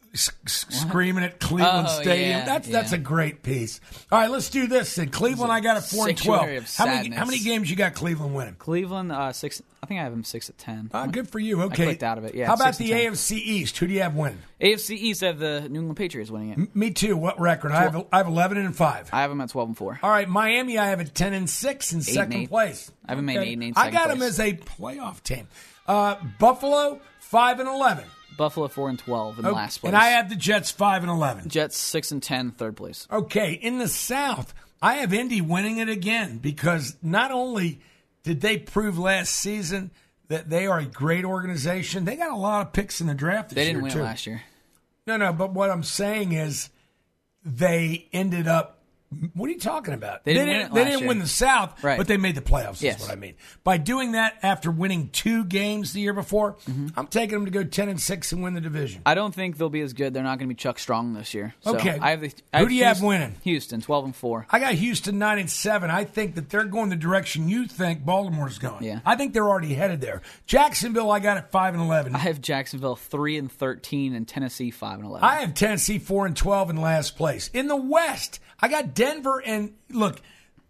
screaming at Cleveland Stadium. That's a great piece. All right, let's do this then. Cleveland, I got it 4-12. How many games you got Cleveland winning? Cleveland 6. I think I have them 6-10. Good for you. Okay, I clicked out of it. Yeah. How about the AFC East? Who do you have winning? AFC East, I have the New England Patriots winning it. Me too. What record? I have 11-5. I have them at 12-4. All right, Miami, I have at 10-6 in second place. I have them at 8-8. I got them as a playoff team. Buffalo 5-11. Buffalo 4-12 in last place. And I have the Jets 5-11. Jets 6-10, third place. Okay, in the South, I have Indy winning it again because not only did they prove last season that they are a great organization, they got a lot of picks in the draft this year, They didn't win too. it last year. No, but what I'm saying is they ended up. What are you talking about? They didn't win the South, right. But they made the playoffs, Yes. is what I mean. By doing that after winning 2 games the year before, I'm taking them to go 10-6 and win the division. I don't think they'll be as good. They're not going to be Chuck Strong this year. So Okay. Who do you have winning? Houston, 12-4. I got Houston 9-7. I think that they're going the direction you think Baltimore's going. Yeah. I think they're already headed there. Jacksonville, I got at 5-11. I have Jacksonville 3-13 and Tennessee 5-11. I have Tennessee 4-12 in last place. In the West, I got Denver and look,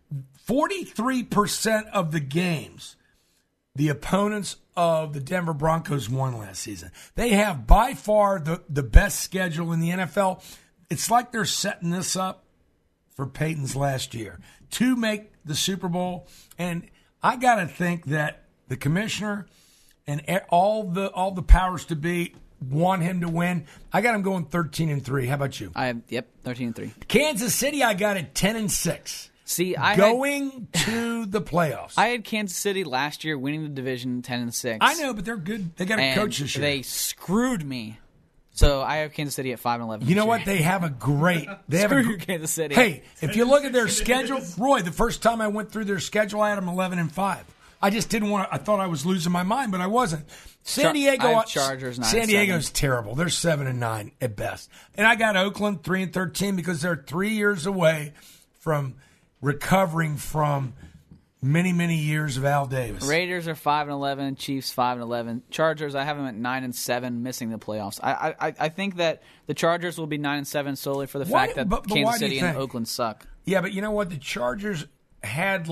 43% of the games the opponents of the Denver Broncos won last season. They have by far the best schedule in the NFL. It's like they're setting this up for Peyton's last year to make the Super Bowl. And I got to think that the commissioner and all the powers to be want him to win. I got him going 13-3. How about you? I have 13-3. Kansas City, I got it 10-6. See, going to the playoffs. I had Kansas City last year winning the division 10-6. I know, but they're good. They got a coach this year. They screwed me. So I have Kansas City at 5-11. You know what? They have a great. Kansas City. Hey, if you look at their schedule, Roy, the first time I went through their schedule, I had them 11-5. I just didn't want to. I thought I was losing my mind, but I wasn't. San Diego, I have Chargers 9-7. San Diego's terrible. They're 7-9 at best. And I got Oakland 3-13 because they're 3 years away from recovering from many, many years of Al Davis. Raiders are 5-11. Chiefs 5-11. Chargers, I have them at 9-7, missing the playoffs. I think that the Chargers will be 9-7 solely for the fact that Kansas City and Oakland suck. Yeah, but you know what? The Chargers had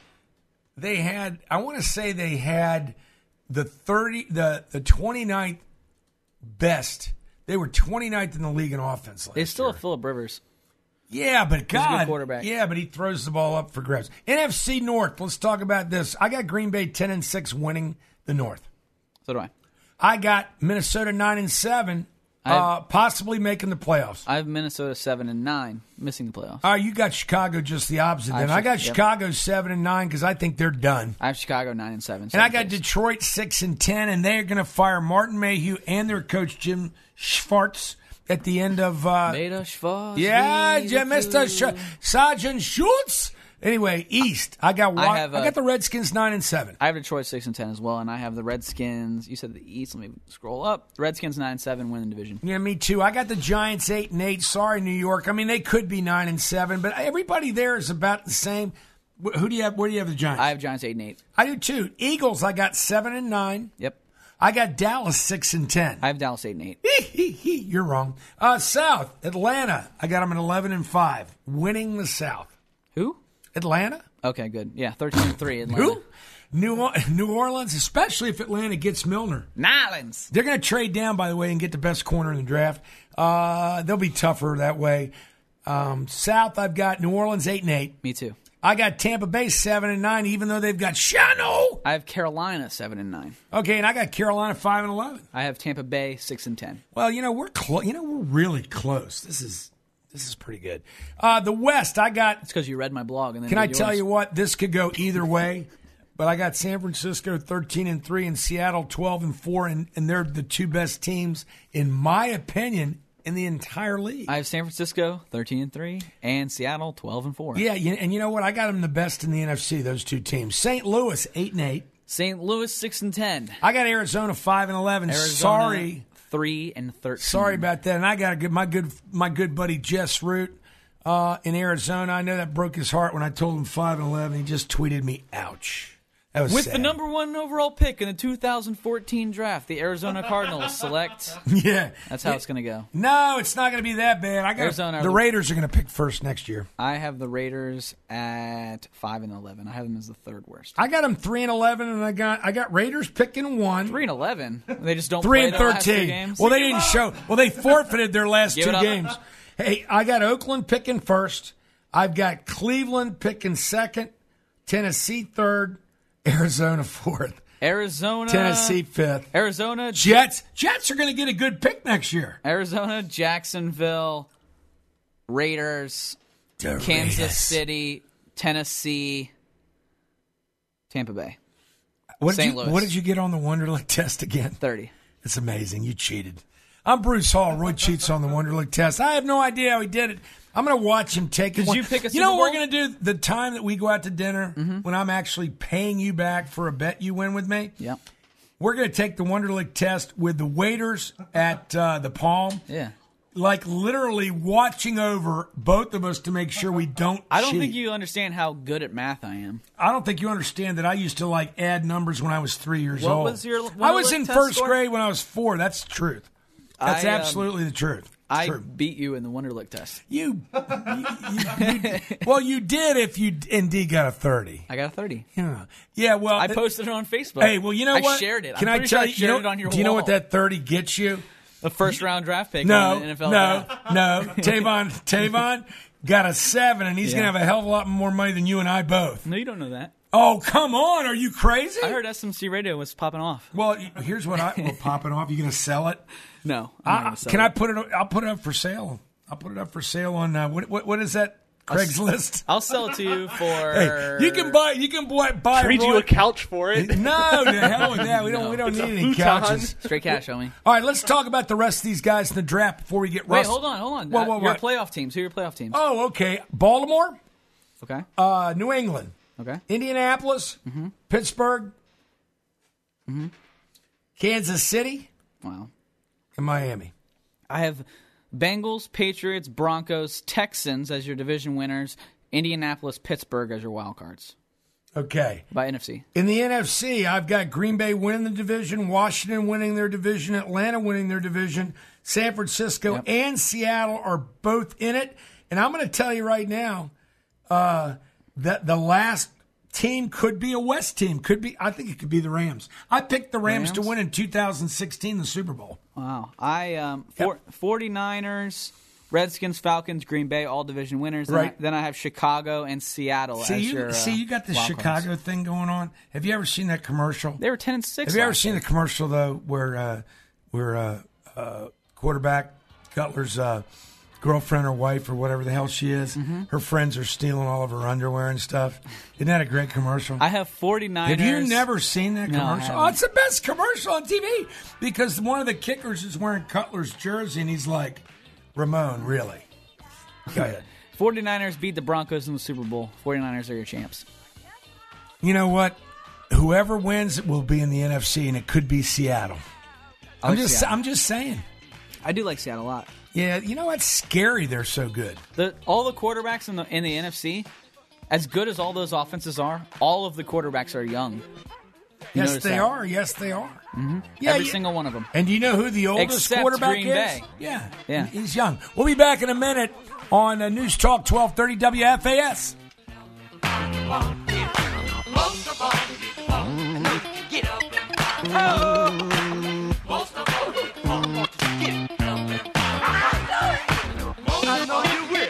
I want to say they had the 29th best. They were 29th in the league in offense last They still year. have Phillip Rivers. Yeah, but God, He's a good quarterback. Yeah, but he throws the ball up for grabs. NFC North. Let's talk about this. I got Green Bay 10-6 winning the North. So do I. I got Minnesota 9-7, possibly making the playoffs. I have Minnesota 7-9, missing the playoffs. All right, you got Chicago just the opposite. Then I got Chicago 7-9 because I think they're done. I have Chicago 9-7. And I got Detroit 6-10, and they're going to fire Martin Mayhew and their coach Jim Schwartz at the end of Schwartz. Yeah, Mr. Sergeant Schultz. Anyway, East. I got the Redskins 9-7. I have Detroit 6-10 as well, and I have the Redskins. You said the East. Let me scroll up. Redskins 9-7, winning division. Yeah, me too. I got the Giants 8-8. Sorry, New York. I mean, they could be 9-7, but everybody there is about the same. Who do you have? Where do you have the Giants? I have Giants 8-8. I do too. Eagles. I got 7-9. Yep. I got Dallas 6-10. I have Dallas 8-8. You're wrong. South Atlanta. I got them at 11-5, winning the South. Who? Atlanta. Okay, good. Yeah, 13-3. Atlanta. Who? New Orleans, especially if Atlanta gets Milner. Nolans. They're going to trade down, by the way, and get the best corner in the draft. They'll be tougher that way. South, I've got New Orleans 8-8. Me too. I got Tampa Bay 7-9, even though they've got Shano. I have Carolina 7-9. Okay, and I got Carolina 5-11. I have Tampa Bay 6-10. Well, we're we're really close. This is pretty good. The West, I got. It's because you read my blog. And then can I tell you what? This could go either way. But I got San Francisco 13-3 and Seattle 12-4, and they're the two best teams, in my opinion, in the entire league. I have San Francisco 13-3 and Seattle 12-4. Yeah, and you know what? I got them the best in the NFC. Those two teams. St. Louis 8-8. St. Louis 6-10. I got Arizona 5-11. Sorry, 3-13. Sorry about that. And I got my good buddy Jess Root in Arizona. I know that broke his heart when I told him 5-11. He just tweeted me, "Ouch." With sad. the number 1 overall pick in the 2014 draft, the Arizona Cardinals select. Yeah. That's how it's going to go. No, it's not going to be that bad. Arizona. The Raiders are going to pick first next year. I have the Raiders at 5-11. I have them as the 3rd worst. I got them 3-11, and I got Raiders picking 1. 3-11. They just don't 3 play and their last 2 13. games. Well, they didn't show. Well, they forfeited their last 2 games. Hey, I got Oakland picking first. I've got Cleveland picking 2nd, Tennessee 3rd, Arizona 4th. Arizona, Tennessee 5th. Arizona, Jets are going to get a good pick next year. Arizona, Jacksonville, Raiders, Kansas City, Tennessee, Tampa Bay. St. Louis. What did you get on the Wonderlic test again? 30. It's amazing. You cheated. I'm Bruce Hall. Roy cheats on the Wonderlic test. I have no idea how he did it. I'm going to watch him take it. Did you pick a Super You know what Bowl? we're going to do? The time that we go out to dinner, when I'm actually paying you back for a bet you win with me, Yep. we're going to take the Wonderlic test with the waiters at the Palm. Yeah. Like literally watching over both of us to make sure we don't I don't cheat. think you understand how good at math I am. I don't think you understand that I used to like add numbers when I was 3 years What old. was your I was in Wonderlic first test score? grade when I was 4. That's the truth. That's I, absolutely the truth. I True. beat you in the Wonderlic test. Well, you did if you indeed got a 30. I got a 30. Yeah. Well, I posted it on Facebook. Hey, well, you know what? I shared it. Can I'm I pretty tell sure you? I shared it on your do you know wall. what that 30 gets you? The first round draft pick No, on the NFL draft. no. Tavon got a 7, and he's going to have a hell of a lot more money than you and I both. No, you don't know that. Oh, come on. Are you crazy? I heard SMC Radio was popping off. Well, here's what will pop it off. You going to sell it? No. I'm not gonna sell Can it. I put it? I'll put it up for sale. I'll put it up for sale on what is that? Craigslist. I'll sell it to you for. Hey, you can buy. Trade you a couch for it. No, the hell with that. We don't need any couches. Straight cash, homie. All right, let's talk about the rest of these guys in the draft before we get Wait, Russ. hold on. What? Your playoff teams. Who are your playoff teams? Oh, okay. Baltimore, Okay. New England, Okay. Indianapolis, Pittsburgh, Kansas City, Wow. and Miami. I have Bengals, Patriots, Broncos, Texans as your division winners, Indianapolis, Pittsburgh as your wild cards Okay. by NFC. In the NFC, I've got Green Bay winning the division, Washington winning their division, Atlanta winning their division, San Francisco and Seattle are both in it. And I'm going to tell you right now that the last team could be a West team. I think it could be the Rams. I picked the Rams to win in 2016, the Super Bowl. Wow. 49ers, Redskins, Falcons, Green Bay, all division winners. Then I have Chicago and Seattle as your you got this wild Chicago cards. thing going on. Have you ever seen that commercial? They were 10-6. Have you ever seen the commercial though, where quarterback Cutler's girlfriend or wife or whatever the hell she is, her friends are stealing all of her underwear and stuff? Isn't that a great commercial? I have 49ers. Have you never seen that No, I commercial? haven't. It's the best commercial on TV because one of the kickers is wearing Cutler's jersey and he's like, Ramon, really? Go ahead. 49ers beat the Broncos in the Super Bowl. 49ers are your champs. You know what? Whoever wins will be in the NFC, and it could be Seattle. I'm just saying. I do like Seattle a lot. Yeah, you know what's scary? They're so good. All the quarterbacks in the NFC, as good as all those offenses are, all of the quarterbacks are young. Yes, they are. Yes, they are. Mm-hmm. Yeah, Every single one of them. And do you know who the oldest Except quarterback Green is? Bay. Yeah, he's young. We'll be back in a minute on News Talk 1230 WFAS. I know you will.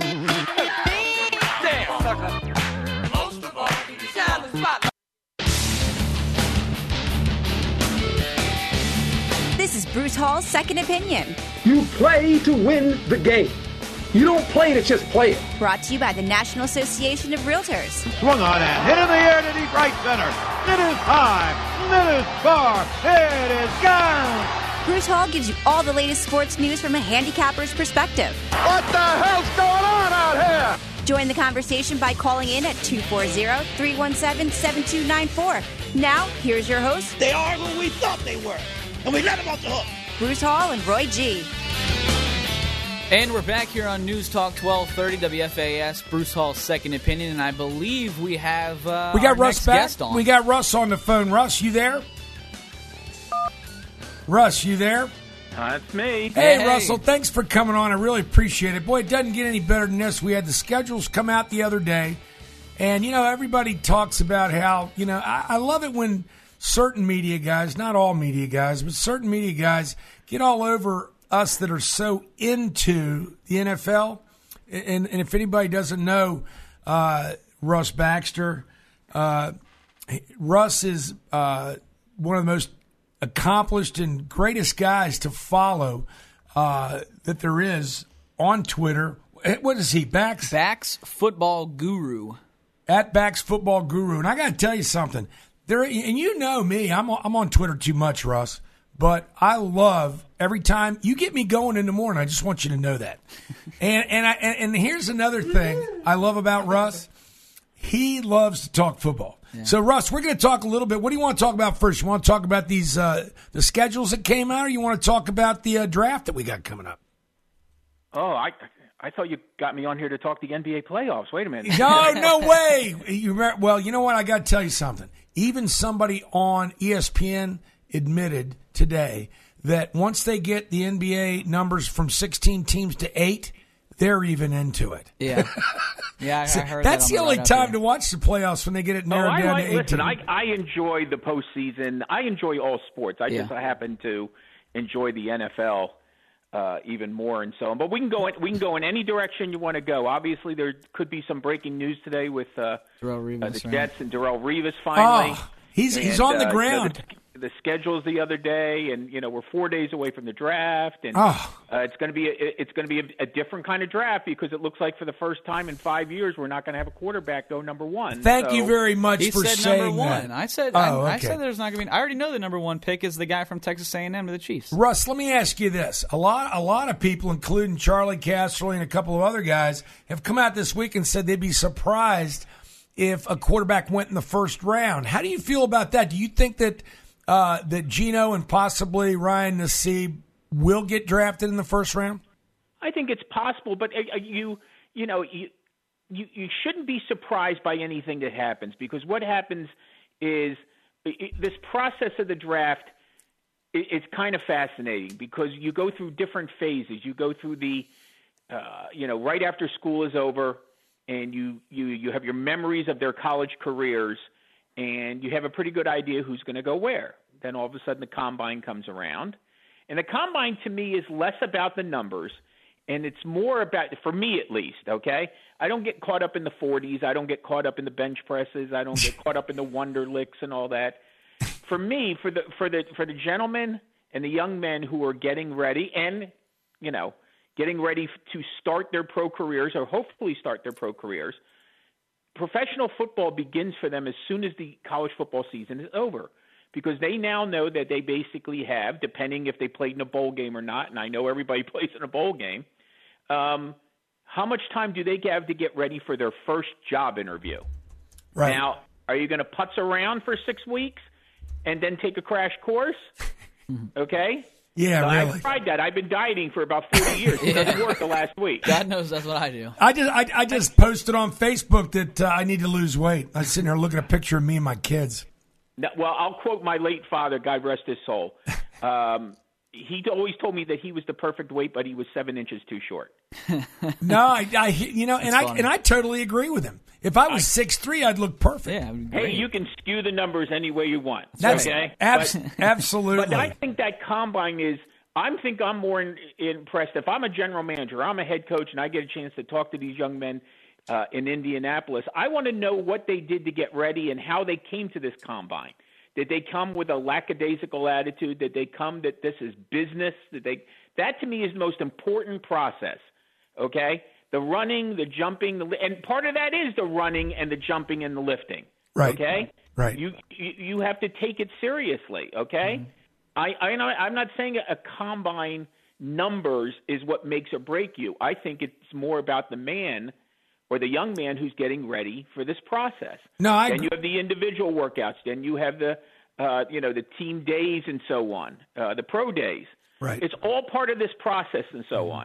Damn, sucker. Most of all, shine the spotlight. This is Bruce Hall's Second Opinion, You play to win the game. You don't play to just play it. brought to you by the National Association of Realtors. Swung on and hit in the air to deep right center. It is high. It is far. It is gone. Bruce Hall gives you all the latest sports news from a handicapper's perspective. What the hell's going on out here? Join the conversation by calling in at 240-317-7294. Now, here's your host, They are who we thought they were, and we let them off the hook. Bruce Hall and Roy G. And we're back here on News Talk 1230 WFAS, Bruce Hall's Second Opinion, and I believe we have we got Russ back. Guest on. We got Russ on the phone. Russ, you there? Russ, you there? That's me. Hey, Russell, thanks for coming on. I really appreciate it. Boy, it doesn't get any better than this. We had the schedules come out the other day, and, everybody talks about how, I love it when certain media guys, not all media guys, but certain media guys get all over us that are so into the NFL. And if anybody doesn't know Russ Baxter, Russ is one of the most accomplished and greatest guys to follow that there is on Twitter. What is he, Bax? Bax Football Guru. At Bax Football Guru. And I got to tell you something. And you know me, I'm on Twitter too much, Russ. But I love every time you get me going in the morning. I just want you to know that. And here's another thing I love about Russ. He loves to talk football. Yeah. So, Russ, we're going to talk a little bit. What do you want to talk about first? You want to talk about these the schedules that came out, or you want to talk about the draft that we got coming up? Oh, I thought you got me on here to talk the NBA playoffs. Wait a minute. No way. Well, you know what? I got to tell you something. Even somebody on ESPN admitted today that once they get the NBA numbers from 16 teams to 8, they're even into it. Yeah. Yeah, I heard that's that the only time to watch the playoffs, when they get it narrowed down to 18. Listen, I enjoy the postseason. I enjoy all sports. I just happen to enjoy the NFL even more and so on. But we can go in any direction you want to go. Obviously, there could be some breaking news today with the Jets and Darrell Revis finally. Oh, he's on the ground. The schedules the other day, and we're 4 days away from the draft, and it's going to be a different kind of draft, because it looks like for the first time in 5 years we're not going to have a quarterback go number one. Thank you very much for saying number one. that. I said I said there's not going to be. I already know the number one pick is the guy from Texas A&M to the Chiefs. Russ, let me ask you this: a lot of people, including Charlie Casserly and a couple of other guys, have come out this week and said they'd be surprised if a quarterback went in the first round. How do you feel about that? Do you think that Geno and possibly Ryan Nassib will get drafted in the first round? I think it's possible, but you shouldn't be surprised by anything that happens, because what happens is this process of the draft. It's kind of fascinating, because you go through different phases. You go through the right after school is over, and you have your memories of their college careers, and you have a pretty good idea who's going to go where. Then all of a sudden the combine comes around. And the combine, to me, is less about the numbers, and it's more about, for me at least, okay? I don't get caught up in the 40s. I don't get caught up in the bench presses. I don't get caught up in the Wonderlicks and all that. For me, for the gentlemen and the young men who are getting ready and, getting ready to start their pro careers, or hopefully start their pro careers, professional football begins for them as soon as the college football season is over, because they now know that they basically have, depending if they played in a bowl game or not, and I know everybody plays in a bowl game, how much time do they have to get ready for their first job interview? Right. Now, are you going to putz around for 6 weeks and then take a crash course? Okay? Yeah, really. I've tried that. I've been dieting for about 40 years. It doesn't work the last week. God knows that's what I do. I just posted on Facebook that I need to lose weight. I was sitting there looking at a picture of me and my kids. No, well, I'll quote my late father, God rest his soul. He always told me that he was the perfect weight, but he was 7 inches too short. No, I totally agree with him. If I was 6'3", I'd look perfect. Yeah, hey, you can skew the numbers any way you want. That's okay? Absolutely. But I think that combine is. I'm more impressed if I'm a general manager, I'm a head coach, and I get a chance to talk to these young men in Indianapolis. I want to know what they did to get ready and how they came to this combine. Did they come with a lackadaisical attitude? Did they come that this is business? That to me is the most important process, okay? The running, the jumping, and part of that is the running and the jumping and the lifting, right? Okay? Right. You have to take it seriously, okay? Mm-hmm. I'm not saying a combine numbers is what makes or break you. I think it's more about the man or the young man who's getting ready for this process. Then you have the individual workouts. Then you have the team days and so on, the pro days. Right. It's all part of this process and so on.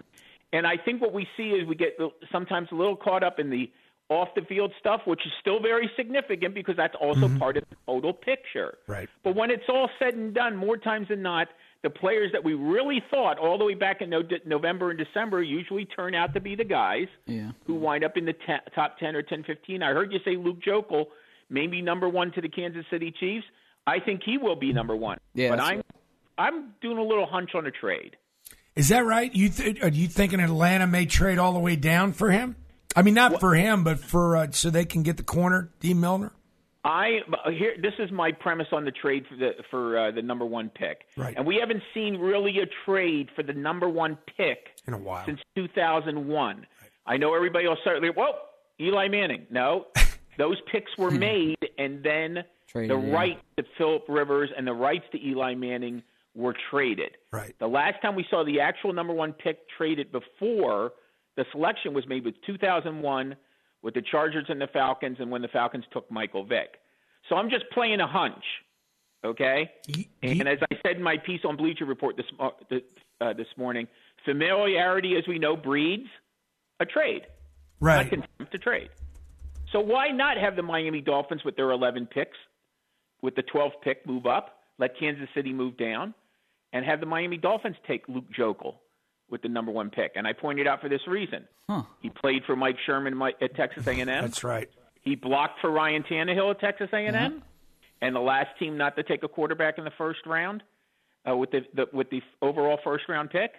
And I think what we see is we get sometimes a little caught up in the off-the-field stuff, which is still very significant because that's also part of the total picture. Right. But when it's all said and done, more times than not, the players that we really thought all the way back in November and December usually turn out to be the guys who wind up in the top 10 or 10-15. I heard you say Luke Joeckel, maybe number one to the Kansas City Chiefs. I think he will be number one. Yeah, but I'm doing a little hunch on a trade. Is that right? Are you thinking Atlanta may trade all the way down for him? I mean, not for him, but for so they can get the corner, D. Milner? This is my premise on the trade for the number one pick. Right. And we haven't seen really a trade for the number one pick in a while since 2001. Right. I know everybody will start like, whoa, Eli Manning. No, those picks were made, and then the rights to Phillip Rivers and the rights to Eli Manning were traded. Right. The last time we saw the actual number one pick traded before the selection was made was 2001 with the Chargers and the Falcons, and when the Falcons took Michael Vick. So I'm just playing a hunch, okay? And as I said in my piece on Bleacher Report this morning, familiarity, as we know, breeds a trade. Right. Not contempt, a trade. So why not have the Miami Dolphins with their 11 picks, with the 12th pick move up, let Kansas City move down, and have the Miami Dolphins take Luke Joeckel with the number one pick? And I pointed out for this reason. He played for Mike Sherman at Texas A&M. That's right. He blocked for Ryan Tannehill at Texas A&M. And the last team not to take a quarterback in the first round with the overall first-round pick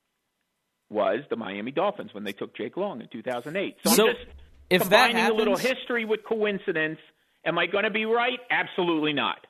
was the Miami Dolphins when they took Jake Long in 2008. So I'm just combining a little history with coincidence. Am I going to be right? Absolutely not.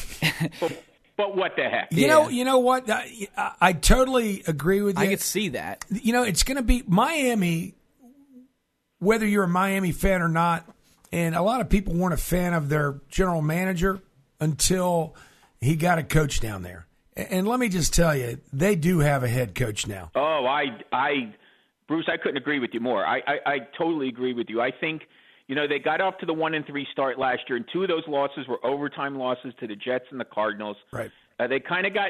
But what the heck? You know what? I totally agree with you. I could see that. You know, it's going to be Miami, whether you're a Miami fan or not, and a lot of people weren't a fan of their general manager until he got a coach down there. And let me just tell you, they do have a head coach now. Oh, Bruce, I couldn't agree with you more. I totally agree with you. I think, they got off to the 1-3 start last year, and two of those losses were overtime losses to the Jets and the Cardinals. Right. They kind of got,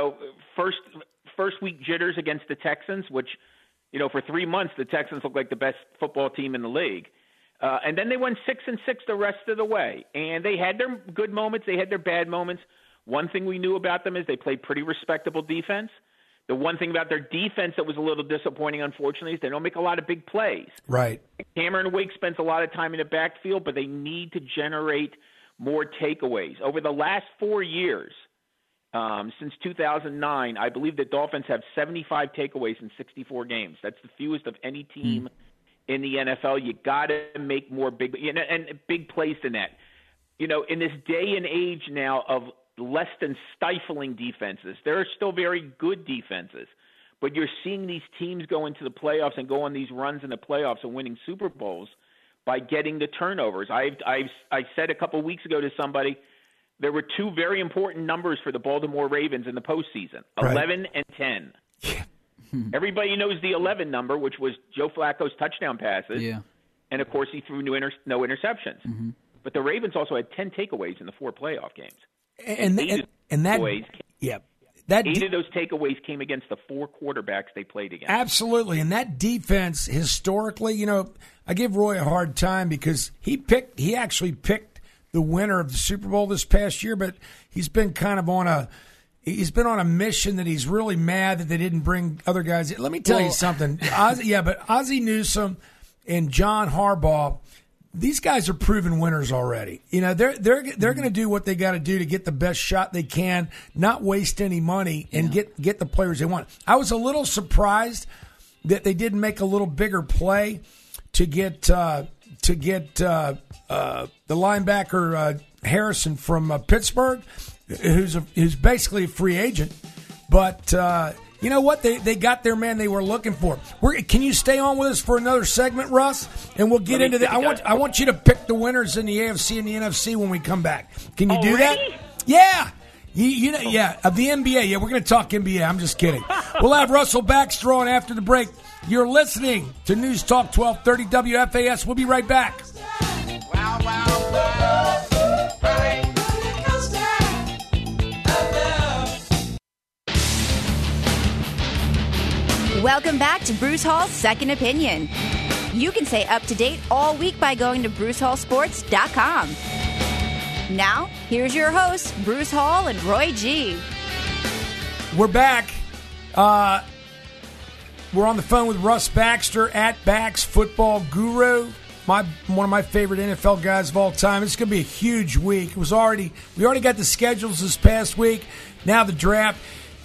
first week jitters against the Texans, which, for 3 months the Texans looked like the best football team in the league. And then they went 6-6 the rest of the way. And they had their good moments. They had their bad moments. One thing we knew about them is they played pretty respectable defense. The one thing about their defense that was a little disappointing, unfortunately, is they don't make a lot of big plays. Right. Cameron Wake spends a lot of time in the backfield, but they need to generate more takeaways. Over the last 4 years, since 2009, I believe the Dolphins have 75 takeaways in 64 games. That's the fewest of any team in the NFL. You got to make more big plays than that. In this day and age now of less than stifling defenses, there are still very good defenses, but you're seeing these teams go into the playoffs and go on these runs in the playoffs and winning Super Bowls by getting the turnovers. I said a couple weeks ago to somebody, there were two very important numbers for the Baltimore Ravens in the postseason, 11 and 10. Yeah. Everybody knows the 11 number, which was Joe Flacco's touchdown passes. Yeah. And, of course, he threw no interceptions. Mm-hmm. But the Ravens also had 10 takeaways in the 4 playoff games. And that 8 of those takeaways came against the 4 quarterbacks they played against. Absolutely. And that defense, historically, I give Roy a hard time because he actually picked the winner of the Super Bowl this past year, but he's been kind of on a mission that he's really mad that they didn't bring other guys in. Let me tell you something. Ozzie Newsome and John Harbaugh, these guys are proven winners already. They're going to do what they got to do to get the best shot they can, not waste any money, and get the players they want. I was a little surprised that they didn't make a little bigger play to get the linebacker Harrison from Pittsburgh, who's basically a free agent. But you know what? They got their man they were looking for. Can you stay on with us for another segment, Russ? And we'll get into that. I want you to pick the winners in the AFC and the NFC when we come back. Can you do that? Yeah. Of the NBA. Yeah, we're going to talk NBA. I'm just kidding. We'll have Russell Baxter on after the break. You're listening to News Talk 1230 WFAS. We'll be right back. Wow, wow, wow. Welcome back to Bruce Hall's Second Opinion. You can stay up to date all week by going to BruceHallSports.com. Now, here's your hosts, Bruce Hall and Roy G. We're back. We're on the phone with Russ Baxter at Bax Football Guru. One of my favorite NFL guys of all time. It's going to be a huge week. We already got the schedules this past week. Now the draft.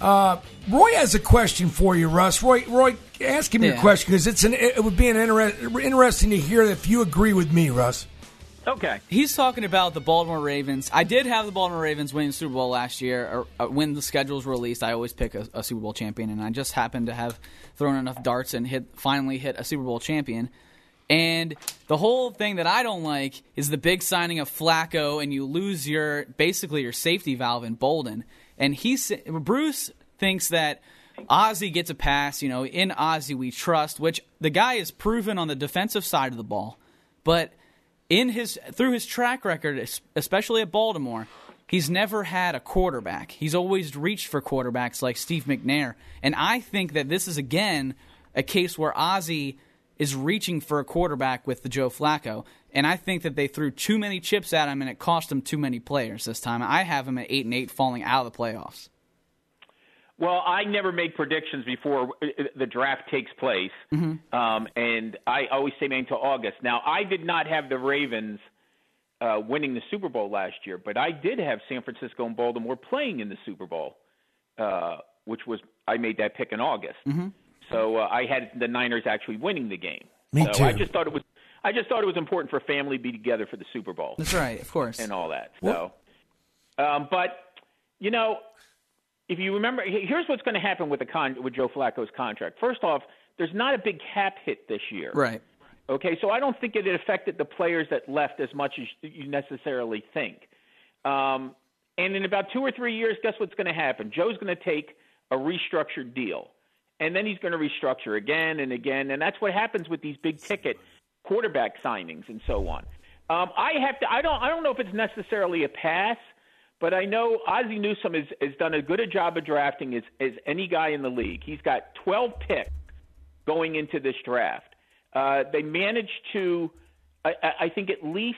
Roy has a question for you, Russ. Roy, ask him your question because it would be interesting to hear if you agree with me, Russ. Okay. He's talking about the Baltimore Ravens. I did have the Baltimore Ravens winning the Super Bowl last year. When the schedule's released, I always pick a Super Bowl champion, and I just happened to have thrown enough darts and finally hit a Super Bowl champion. And the whole thing that I don't like is the big signing of Flacco, and you lose basically your safety valve in Bolden. And Bruce thinks that Ozzie gets a pass. You know, in Ozzie we trust, which the guy is proven on the defensive side of the ball, but through his track record, especially at Baltimore, he's never had a quarterback. He's always reached for quarterbacks like Steve McNair. And I think that this is, again, a case where Ozzie is reaching for a quarterback with the Joe Flacco. And I think that they threw too many chips at him, and it cost him too many players this time. I have him at 8-8, falling out of the playoffs. Well, I never make predictions before the draft takes place, and I always say until August. Now, I did not have the Ravens winning the Super Bowl last year, but I did have San Francisco and Baltimore playing in the Super Bowl, which was I made that pick in August. So I had the Niners actually winning the game. Me too. I just thought it was important for family to be together for the Super Bowl. That's right, of course, and all that. So, but you know. If you remember, here's what's going to happen with Joe Flacco's contract. First off, there's not a big cap hit this year. Right. Okay, so I don't think it affected the players that left as much as you necessarily think. And in about 2 or 3 years, guess what's going to happen? Joe's going to take a restructured deal, and then he's going to restructure again and again, and that's what happens with these big-ticket quarterback signings and so on. I don't know if it's necessarily a pass. But I know Ozzie Newsome has done as good a job of drafting as any guy in the league. He's got 12 picks going into this draft. They managed to, I think at least,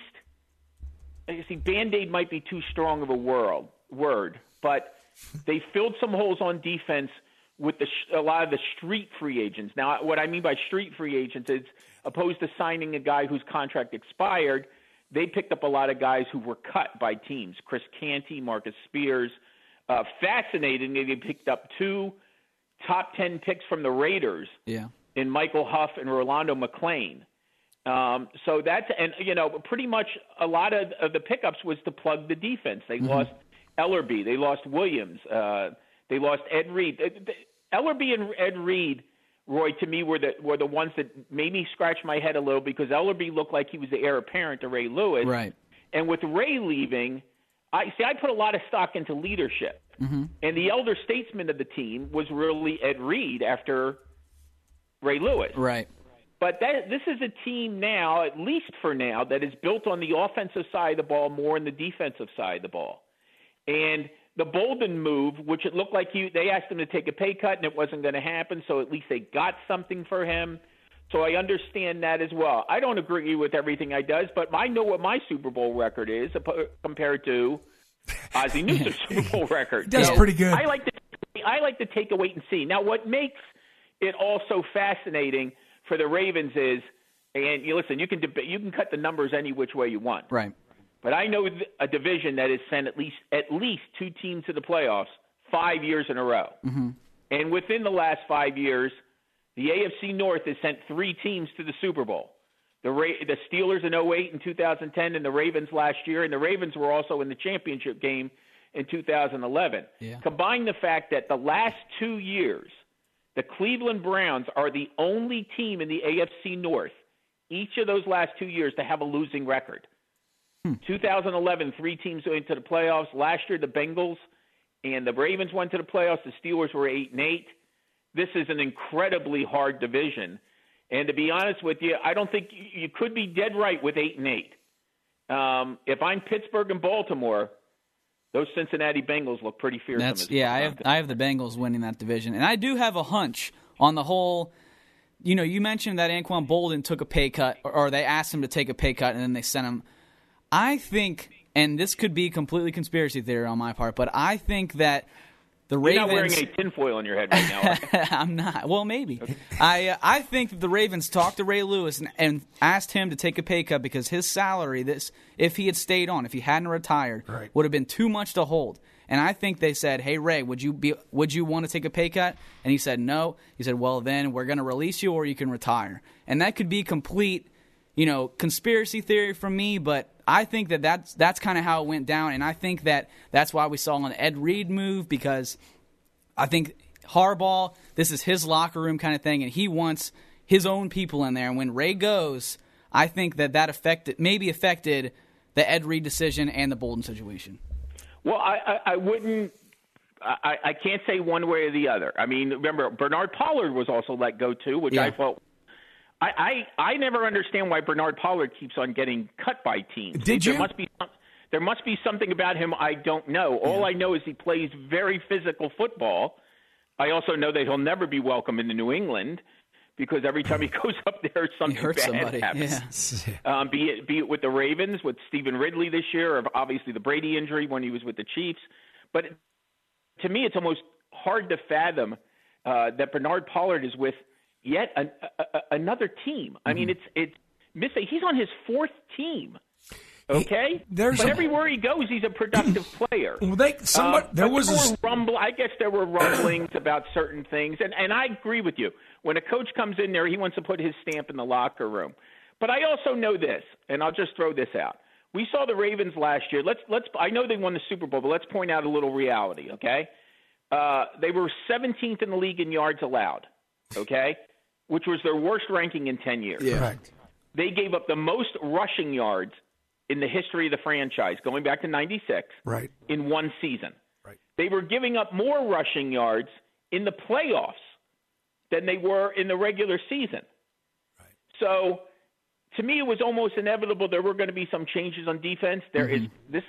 Band-Aid might be too strong of a word, but they filled some holes on defense with a lot of the street free agents. Now, what I mean by street free agents is opposed to signing a guy whose contract expired, they picked up a lot of guys who were cut by teams. Chris Canty, Marcus Spears. Fascinatingly, they picked up 2 top 10 picks from the Raiders in Michael Huff and Rolando McClain. So that's – and, pretty much a lot of the pickups was to plug the defense. They lost Ellerbe. They lost Williams. They lost Ed Reed. Ellerbe and Ed Reed – Roy, to me, were the ones that made me scratch my head a little because Ellerbe looked like he was the heir apparent to Ray Lewis. Right. And with Ray leaving, I put a lot of stock into leadership. And the elder statesman of the team was really Ed Reed after Ray Lewis. Right. But this is a team now, at least for now, that is built on the offensive side of the ball more than the defensive side of the ball. And the Bolden move, which it looked like they asked him to take a pay cut and it wasn't going to happen, so at least they got something for him. So I understand that as well. I don't agree with everything he does, but I know what my Super Bowl record is compared to Ozzie Newsome's Super Bowl record. That's pretty good. I like to take a wait and see. Now, what makes it also fascinating for the Ravens is, and you listen, you can cut the numbers any which way you want. Right. But I know a division that has sent at least 2 teams to the playoffs 5 years in a row. And within the last 5 years, the AFC North has sent 3 teams to the Super Bowl. The Steelers in 2008 and 2010 and the Ravens last year, and the Ravens were also in the championship game in 2011. Combine the fact that the last 2 years, the Cleveland Browns are the only team in the AFC North, each of those last 2 years, to have a losing record. 2011, 3 teams went to the playoffs. Last year, the Bengals and the Ravens went to the playoffs. The Steelers were 8-8. This is an incredibly hard division. And to be honest with you, I don't think you could be dead right with 8-8. If I'm Pittsburgh and Baltimore, those Cincinnati Bengals look pretty fersome. I have the Bengals winning that division. And I do have a hunch on the whole, you mentioned that Anquan Boldin took a pay cut, or they asked him to take a pay cut, and then they sent him. I think, and this could be completely conspiracy theory on my part, but I think that the Ravens. You're not wearing a tinfoil on your head right now. I'm not. Well, maybe. Okay. I think that the Ravens talked to Ray Lewis and asked him to take a pay cut because his salary, if he had stayed on, if he hadn't retired, would have been too much to hold. And I think they said, "Hey Ray, would you want to take a pay cut?" And he said, "No." He said, "Well, then we're going to release you, or you can retire." And that could be complete, conspiracy theory from me, but I think that's kind of how it went down, and I think that's why we saw an Ed Reed move, because I think Harbaugh, this is his locker room kind of thing, and he wants his own people in there. And when Ray goes, I think that affected the Ed Reed decision and the Boldin situation. Well, I wouldn't. I can't say one way or the other. I mean, remember, Bernard Pollard was also let go too, which I felt. I never understand why Bernard Pollard keeps on getting cut by teams. There must be something about him I don't know. All I know is he plays very physical football. I also know that he'll never be welcome into New England because every time he goes up there, something bad happens. Yeah. Be it with the Ravens, with Stephen Ridley this year, or obviously the Brady injury when he was with the Chiefs. But to me, it's almost hard to fathom that Bernard Pollard is with yet another team. I mean, it's he's on his fourth team. Okay, but everywhere he goes, he's a productive player. Well, I guess there were rumblings about certain things, and I agree with you. When a coach comes in there, he wants to put his stamp in the locker room. But I also know this, and I'll just throw this out. We saw the Ravens last year. I know they won the Super Bowl, but let's point out a little reality. Okay, they were 17th in the league in yards allowed. Okay, which was their worst ranking in 10 years. Yeah. Correct. They gave up the most rushing yards in the history of the franchise, going back to 96, in one season. Right. They were giving up more rushing yards in the playoffs than they were in the regular season. Right. So, to me, it was almost inevitable there were going to be some changes on defense. This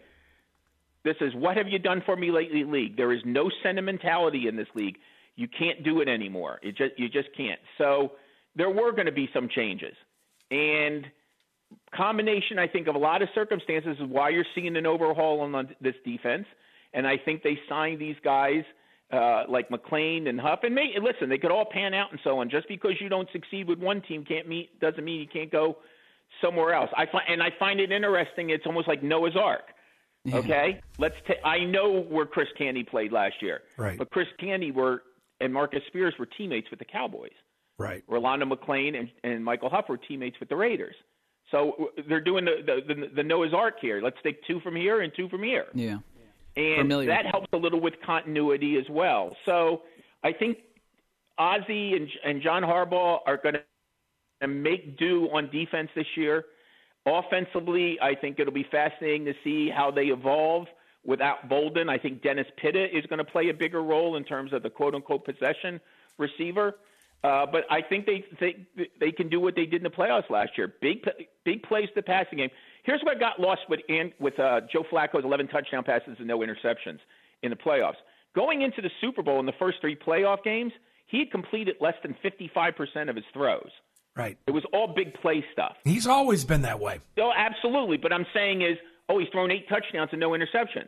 is what have you done for me lately league. There is no sentimentality in this league. You can't do it anymore. You just can't. So there were going to be some changes. And combination, I think, of a lot of circumstances is why you're seeing an overhaul on this defense. And I think they signed these guys like McClain and Huff. And listen, they could all pan out and so on. Just because you don't succeed with one team doesn't mean you can't go somewhere else. I find it interesting. It's almost like Noah's Ark. Yeah. Okay, I know where Chris Canty played last year, but Chris Canty and Marcus Spears were teammates with the Cowboys. Right. Rolando McClain and Michael Huff were teammates with the Raiders. So they're doing the Noah's Ark here. Let's take two from here and two from here. Yeah. And that helps a little with continuity as well. So I think Ozzie and John Harbaugh are going to make do on defense this year. Offensively, I think it'll be fascinating to see how they evolve without Boldin. I think Dennis Pitta is going to play a bigger role in terms of the quote-unquote possession receiver. But I think they can do what they did in the playoffs last year. Big plays to the passing game. Here's what got lost with Joe Flacco's 11 touchdown passes and no interceptions in the playoffs. Going into the Super Bowl in the first three playoff games, he had completed less than 55% of his throws. Right. It was all big play stuff. He's always been that way. Oh, absolutely. But I'm saying is, he's thrown 8 touchdowns and no interceptions.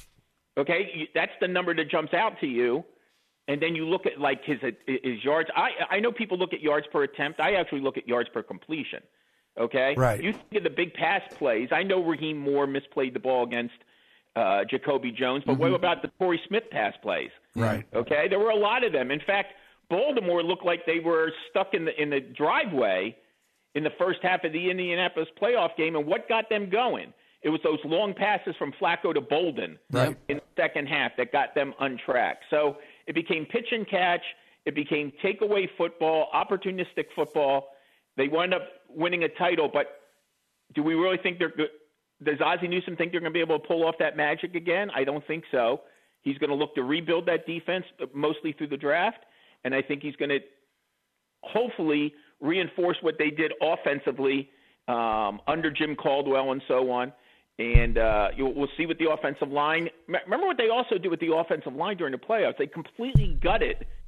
Okay? That's the number that jumps out to you. And then you look at, like, his yards. I know people look at yards per attempt. I actually look at yards per completion. Okay? Right. You think of the big pass plays. I know Raheem Moore misplayed the ball against Jacoby Jones, but what about the Torrey Smith pass plays? Right. Okay? There were a lot of them. In fact, Baltimore looked like they were stuck in the driveway in the first half of the Indianapolis playoff game, and what got them going? It was those long passes from Flacco to Boldin in the second half that got them untracked. So it became pitch and catch. It became takeaway football, opportunistic football. They wound up winning a title, but do we really think they're good? Does Ozzie Newsome think they're going to be able to pull off that magic again? I don't think so. He's going to look to rebuild that defense mostly through the draft. And I think he's going to hopefully reinforce what they did offensively under Jim Caldwell and so on. And we'll see with the offensive line. Remember what they also did with the offensive line during the playoffs? They completely gutted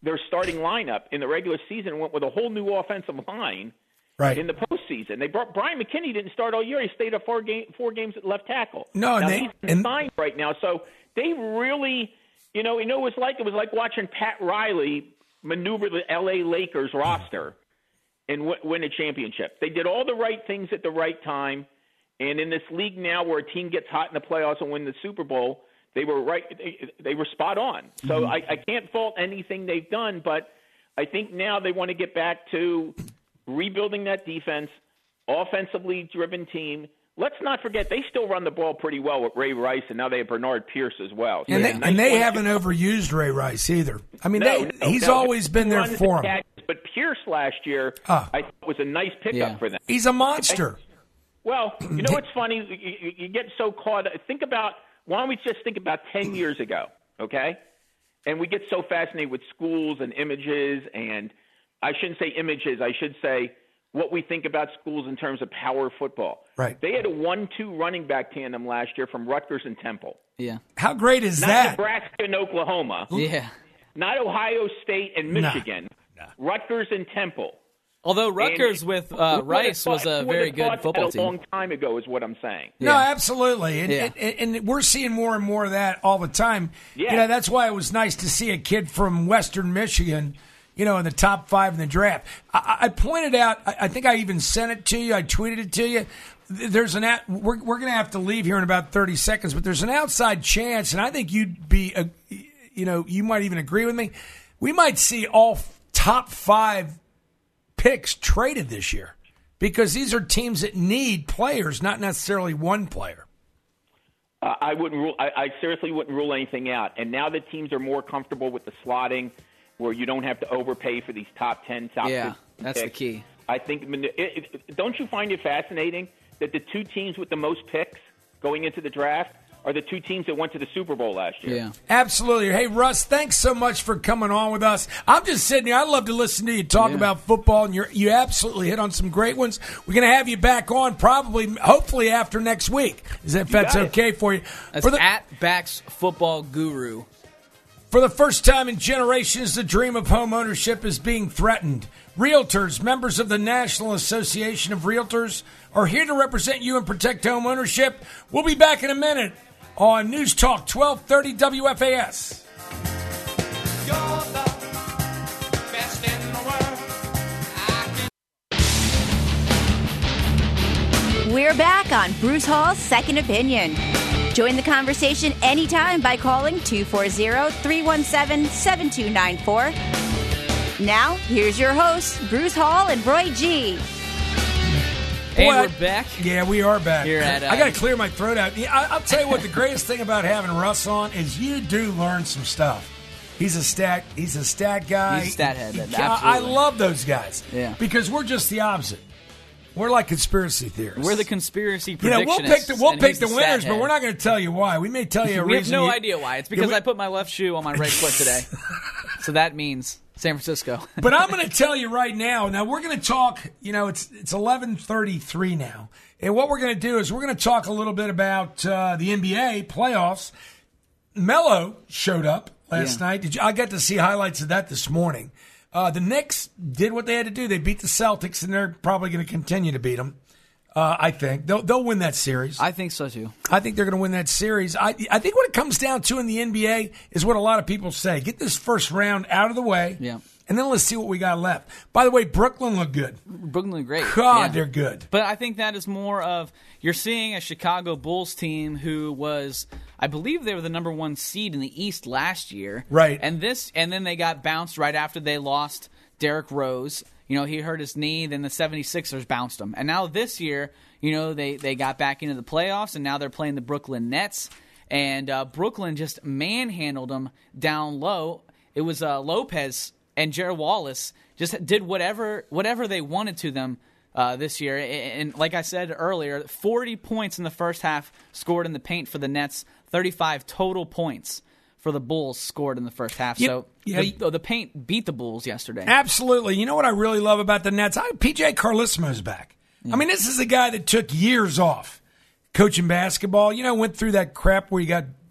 their starting lineup in the regular season and went with a whole new offensive line in the postseason. They brought Brian McKinney didn't start all year. He stayed up 4 games at left tackle. No, now, he's signed right now. So they really, it was like watching Pat Riley maneuver the L.A. Lakers roster and win a championship. They did all the right things at the right time. And in this league now where a team gets hot in the playoffs and win the Super Bowl, they were right. They were spot on. So I can't fault anything they've done, but I think now they want to get back to rebuilding that defense, offensively driven team. Let's not forget they still run the ball pretty well with Ray Rice, and now they have Bernard Pierce as well. So and they haven't overused Ray Rice either. I mean, he's always been there for him. But Pierce last year, I thought was a nice pickup for them. He's a monster. Well, what's funny? You get so caught. Why don't we just think about 10 years ago, okay? And we get so fascinated with schools and images, and I shouldn't say images. I should say what we think about schools in terms of power football. Right. They had a 1-2 running back tandem last year from Rutgers and Temple. Yeah. How great is Not that? Nebraska and Oklahoma. Yeah. Not Ohio State and Michigan. Nah. Rutgers and Temple. Although Rutgers with Rice was a very good football team. A long time ago is what I'm saying. No, absolutely. And we're seeing more and more of that all the time. Yeah. That's why it was nice to see a kid from Western Michigan, in the top 5 in the draft. I pointed out, I think I even sent it to you, I tweeted it to you. We're going to have to leave here in about 30 seconds, but there's an outside chance, and I think you'd be, you might even agree with me. We might see all top 5 picks traded this year because these are teams that need players, not necessarily one player. I wouldn't rule. I seriously wouldn't rule anything out. And now that teams are more comfortable with the slotting, where you don't have to overpay for these top 10, top 15 that's picks, the key. I think. Don't you find it fascinating that the 2 teams with the most picks going into the draft are the 2 teams that went to the Super Bowl last year? Yeah, absolutely. Hey, Russ, thanks so much for coming on with us. I'm just sitting here. I love to listen to you talk about football, and you absolutely hit on some great ones. We're going to have you back on hopefully after next week. If that's okay for you? That's at Bax Football Guru. For the first time in generations, the dream of home ownership is being threatened. Realtors, members of the National Association of Realtors, are here to represent you and protect home ownership. We'll be back in a minute on News Talk 1230 WFAS. We're back on Bruce Hall's Second Opinion. Join the conversation anytime by calling 240-317-7294. Now, here's your hosts, Bruce Hall and Roy G. And we're back. Yeah, we are back. Here at, I got to clear my throat out. I'll tell you what, the greatest thing about having Russ on is you do learn some stuff. He's a stat guy. He's a stat head. Absolutely. I love those guys. Yeah. Because we're just the opposite. We're like conspiracy theorists. We're the conspiracy predictionists. We'll pick the winners, but we're not going to tell you why. We may tell you a reason. We have no idea why. It's because I put my left shoe on my right foot today. So that means San Francisco. But I'm going to tell you right now. Now, we're going to talk, it's 11:33 now. And what we're going to do is we're going to talk a little bit about the NBA playoffs. Melo showed up last night. I got to see highlights of that this morning. The Knicks did what they had to do. They beat the Celtics, and they're probably going to continue to beat them. I think they'll win that series. I think so too. I think they're going to win that series. I think what it comes down to in the NBA is what a lot of people say: get this first round out of the way, and then let's see what we got left. By the way, Brooklyn looked good. Brooklyn looked great. God, they're good. But I think that is more of you're seeing a Chicago Bulls team who was, I believe they were the number 1 seed in the East last year, right? And then they got bounced right after they lost Derrick Rose. He hurt his knee, then the 76ers bounced him. And now this year, they got back into the playoffs, and now they're playing the Brooklyn Nets. And Brooklyn just manhandled them down low. It was Lopez and Jared Wallace just did whatever they wanted to them this year. And like I said earlier, 40 points in the first half scored in the paint for the Nets, 35 total points for the Bulls scored in the first half. The paint beat the Bulls yesterday. Absolutely. You know what I really love about the Nets? PJ Carlesimo's back. Yeah. I mean, this is a guy that took years off coaching basketball. Went through that crap where he got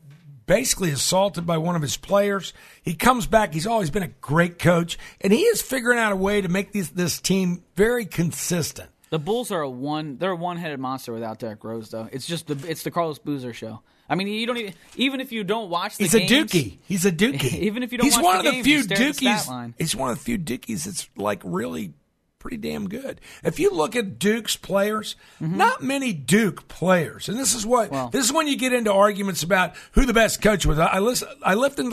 basically assaulted by one of his players. He comes back. He's always been a great coach, and he is figuring out a way to make this team very consistent. The Bulls are they're a one-headed monster without Derrick Rose, though. It's the Carlos Boozer show. I mean, you don't even if you don't watch the games. He's a dookie. Even if you don't watch the games, you stare at the stat line. He's one of the few dookies that's like really pretty damn good. If you look at Duke's players, not many Duke players, and this is when you get into arguments about who the best coach was. I lifted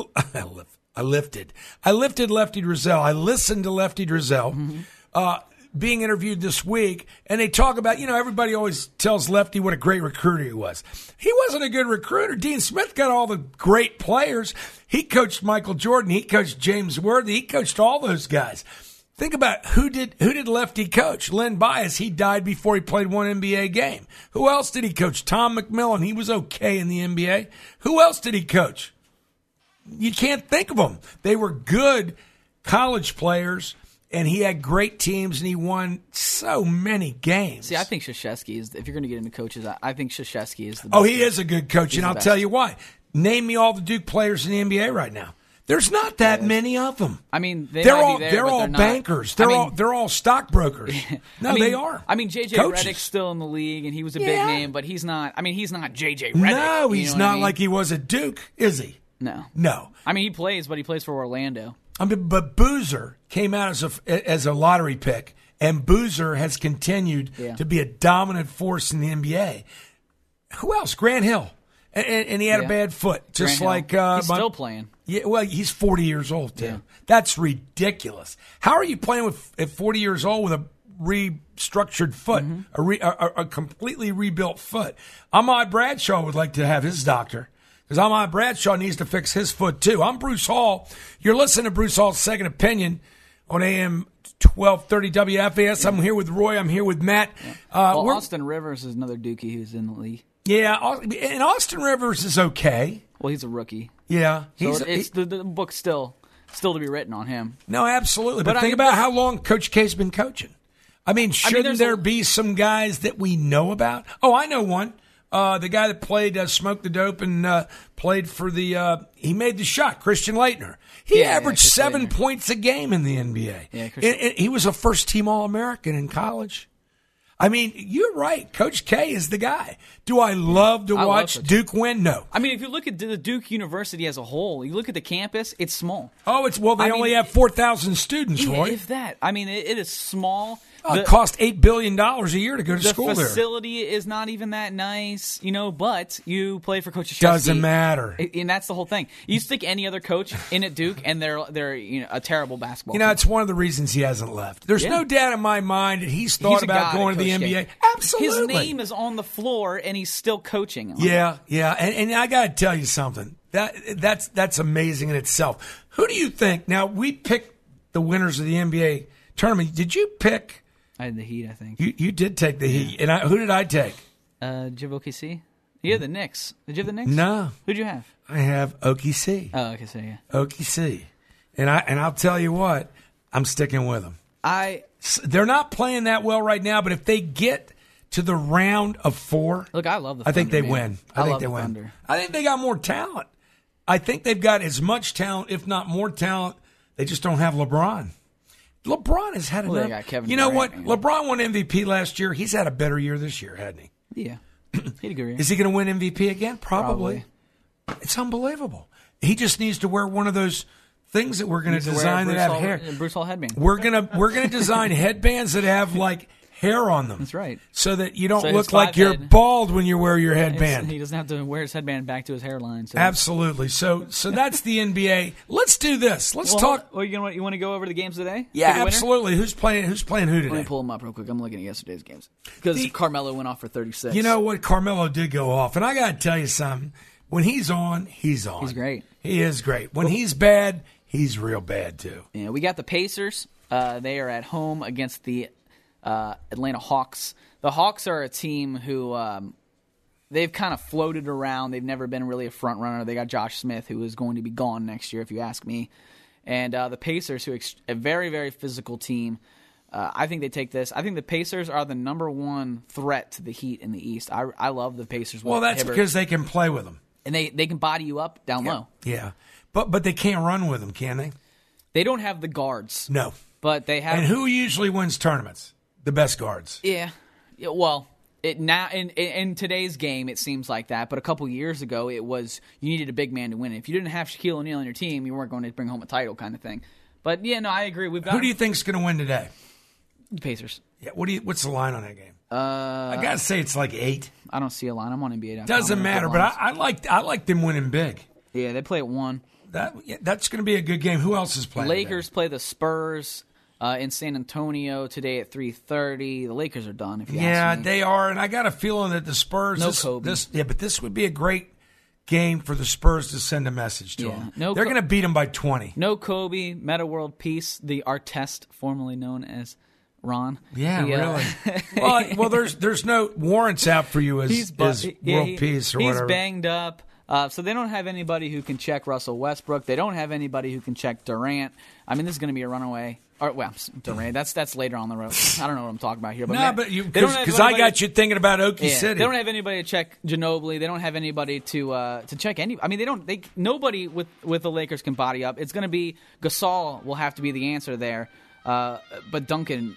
Lefty Driesell. I listened to Lefty Driesell being interviewed this week, and they talk about, everybody always tells Lefty what a great recruiter he was. He wasn't a good recruiter. Dean Smith got all the great players. He coached Michael Jordan. He coached James Worthy. He coached all those guys. Think about who did Lefty coach? Len Bias. He died before he played one NBA game. Who else did he coach? Tom McMillan. He was okay in the NBA. Who else did he coach? You can't think of them. They were good college players, and he had great teams, and he won so many games. See, I think Krzyzewski is, if you're going to get into coaches, I think Krzyzewski is the best. Oh, he is a good coach, and I'll tell you why. Name me all the Duke players in the NBA right now. There's not that many of them. I mean, they're all bankers. They're all stockbrokers. No, they are. I mean, J.J. Redick's still in the league, and he was a big name, but he's not. I mean, he's not J.J. Redick. No, he's not like he was at Duke, is he? No. I mean, he plays for Orlando. I mean, but Boozer came out as a lottery pick, and Boozer has continued to be a dominant force in the NBA. Who else? Grant Hill. And he had a bad foot, just Grant Hill. He's still playing. Yeah, well, he's 40 years old, too. Yeah. That's ridiculous. How are you playing at 40 years old with a restructured foot, a completely rebuilt foot? Ahmad Bradshaw would like to have his doctor, because Ahmad Bradshaw needs to fix his foot, too. I'm Bruce Hall. You're listening to Bruce Hall's Second Opinion on AM 1230 WFAS. I'm here with Roy. I'm here with Matt. Austin Rivers is another Dookie who's in the league. Yeah, and Austin Rivers is okay. Well, he's a rookie. Yeah. The book's still to be written on him. No, absolutely. But think about how long Coach K's been coaching. I mean, shouldn't there be some guys that we know about? Oh, I know one. The guy that played Smoke the Dope and played for he made the shot, Christian Laettner. He averaged 7 points a game in the NBA. Yeah, he was a first-team All-American in college. I mean, you're right. Coach K is the guy. Do I love to watch Duke win? No. I mean, if you look at the Duke University as a whole, you look at the campus, it's small. Oh, they only have 4,000 students, Roy. If that. I mean, it is small. It costs $8 billion a year to go to school there. The facility is not even that nice, but you play for Coach Krzyzewski. Doesn't matter. And that's the whole thing. You stick any other coach in at Duke, and they're a terrible basketball team. It's one of the reasons he hasn't left. There's no doubt in my mind that he's thought about going to the NBA. Absolutely. His name is on the floor, and he's still coaching. Yeah. And I got to tell you something. That's amazing in itself. Who do you think? Now, we picked the winners of the NBA tournament. Did you pick? I had the Heat, I think. You did take the Heat. And who did I take? Did you have OKC? You had the Knicks. Did you have the Knicks? No. Who'd you have? I have OKC. Oh, OKC, yeah. OKC. And I'll tell you what, I'm sticking with them. They're not playing that well right now, but if they get to the round of 4, look, I love the Thunder, I think they win. I think they win. Thunder. I think they got more talent. I think they've got as much talent, if not more talent. They just don't have LeBron. LeBron has had enough. They got Kevin you know Durant, what? LeBron won MVP last year. He's had a better year this year, hasn't he? Yeah. He had a good year. Is he going to win MVP again? Probably. It's unbelievable. He just needs to wear one of those things that we're going to design that have hair. Bruce Hall headband. We're gonna design headbands that have like hair on them. That's right. So that you don't look like you're bald when you wear your headband. He doesn't have to wear his headband back to his hairline. So. Absolutely. So that's the NBA. Let's do this. Let's talk. You want to go over the games today? Yeah, absolutely. Who's playing who today? Let me pull them up real quick. I'm looking at yesterday's games because Carmelo went off for 36. You know what? Carmelo did go off, and I got to tell you something. When he's on, he's on. He's great. He is great. When he's bad, he's real bad too. Yeah, we got the Pacers. They are at home against the Atlanta Hawks. The Hawks are a team who they've kind of floated around. They've never been really a front runner. They got Josh Smith, who is going to be gone next year, if you ask me. And the Pacers, who are a very, very physical team. I think they take this. I think the Pacers are the number one threat to the Heat in the East. I love the Pacers. Well, that's because they can play with them. And they can body you up down low. Yeah. But they can't run with them, can they? They don't have the guards. No. But they have. And who usually wins tournaments? The best guards. Yeah. Well, now in today's game, it seems like that. But a couple years ago, it was you needed a big man to win it. If you didn't have Shaquille O'Neal on your team, you weren't going to bring home a title kind of thing. But, yeah, no, I agree. Who do you think's going to win today? The Pacers. Yeah. What's the line on that game? I got to say it's like 8. I don't see a line. I'm on NBA.com. Doesn't matter, but I like them winning big. Yeah, they play at 1. That's going to be a good game. Who else is playing? Lakers play the Spurs in San Antonio today at 3:30. The Lakers are done. If you ask me. They are, and I got a feeling that the Spurs. No Kobe. But this would be a great game for the Spurs to send a message to them. They're going to beat them by 20. No Kobe. Meta World Peace. The Artest, formerly known as Ron. Yeah, really. well, there's no warrants out for you as World Peace or whatever. He's banged up. So they don't have anybody who can check Russell Westbrook. They don't have anybody who can check Durant. I mean, this is going to be a runaway. Durant. That's later on the road. I don't know what I'm talking about here. But because I got you thinking about Okie City. They don't have anybody to check Ginobili. They don't have anybody to check any. I mean, nobody with the Lakers can body up. It's going to be Gasol will have to be the answer there. But Duncan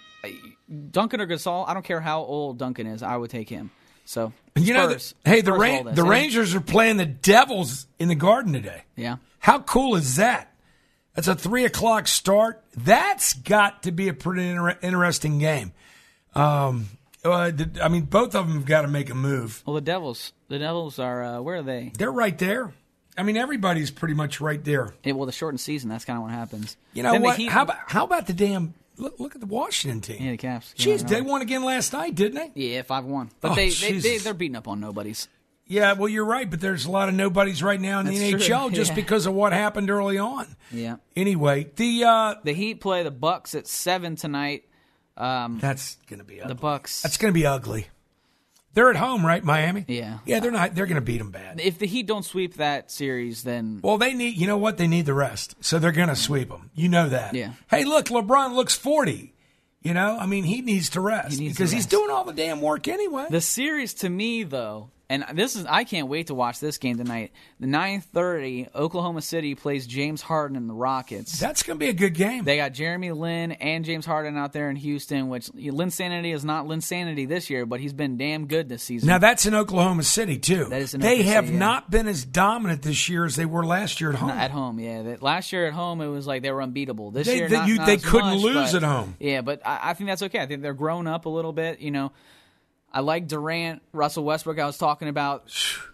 or Gasol, I don't care how old Duncan is. I would take him. So Spurs, the Rangers are playing the Devils in the Garden today. Yeah, how cool is that? That's a 3:00 start. That's got to be a pretty interesting game. I mean, both of them have got to make a move. Well, the Devils are where are they? They're right there. I mean, everybody's pretty much right there. Yeah, well, the shortened season, that's kind of what happens. You know then what? How about the damn? Look at the Washington team. Yeah, the Caps. Jeez, they won again last night, didn't they? Yeah, 5-1. But they're beating up on nobodies. Yeah, well, you're right, but there's a lot of nobodies right now in the NHL just because of what happened early on. Yeah. Anyway, the Heat play the Bucks at 7 tonight. That's going to be ugly. The Bucks. That's going to be ugly. They're at home, right, Miami? Yeah. Yeah, they're not. They're going to beat them bad. If the Heat don't sweep that series, then they need. You know what? They need the rest, so they're going to sweep them. You know that. Yeah. Hey, look, LeBron looks 40. You know, I mean, he needs to rest because he's doing all the damn work anyway. The series to me, though, and I can't wait to watch this game tonight. The 9:30, Oklahoma City plays James Harden and the Rockets. That's going to be a good game. They got Jeremy Lin and James Harden out there in Houston, which Linsanity is not Linsanity this year, but he's been damn good this season. Now, that's in Oklahoma City, too. That is in They have not been as dominant this year as they were last year at home. At home, yeah. Last year at home, it was like they were unbeatable. This year, they couldn't lose at home. Yeah, but I think that's okay. I think they're grown up a little bit, you know. I like Durant, Russell Westbrook. I was talking about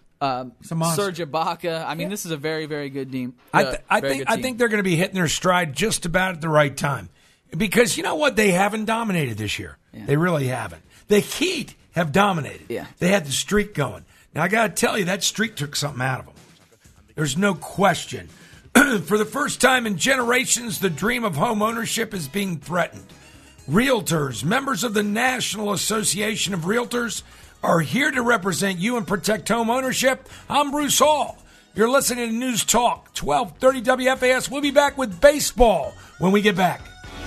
Serge Ibaka. I mean, this is a very, very good team. I think they're going to be hitting their stride just about at the right time. Because you know what? They haven't dominated this year. Yeah. They really haven't. The Heat have dominated. Yeah. They had the streak going. Now, I got to tell you, that streak took something out of them. There's no question. For the first time in generations, the dream of home ownership is being threatened. Realtors, members of the National Association of Realtors, are here to represent you and protect home ownership. I'm Bruce Hall. You're listening to News Talk 1230 WFAS. We'll be back with baseball when we get back.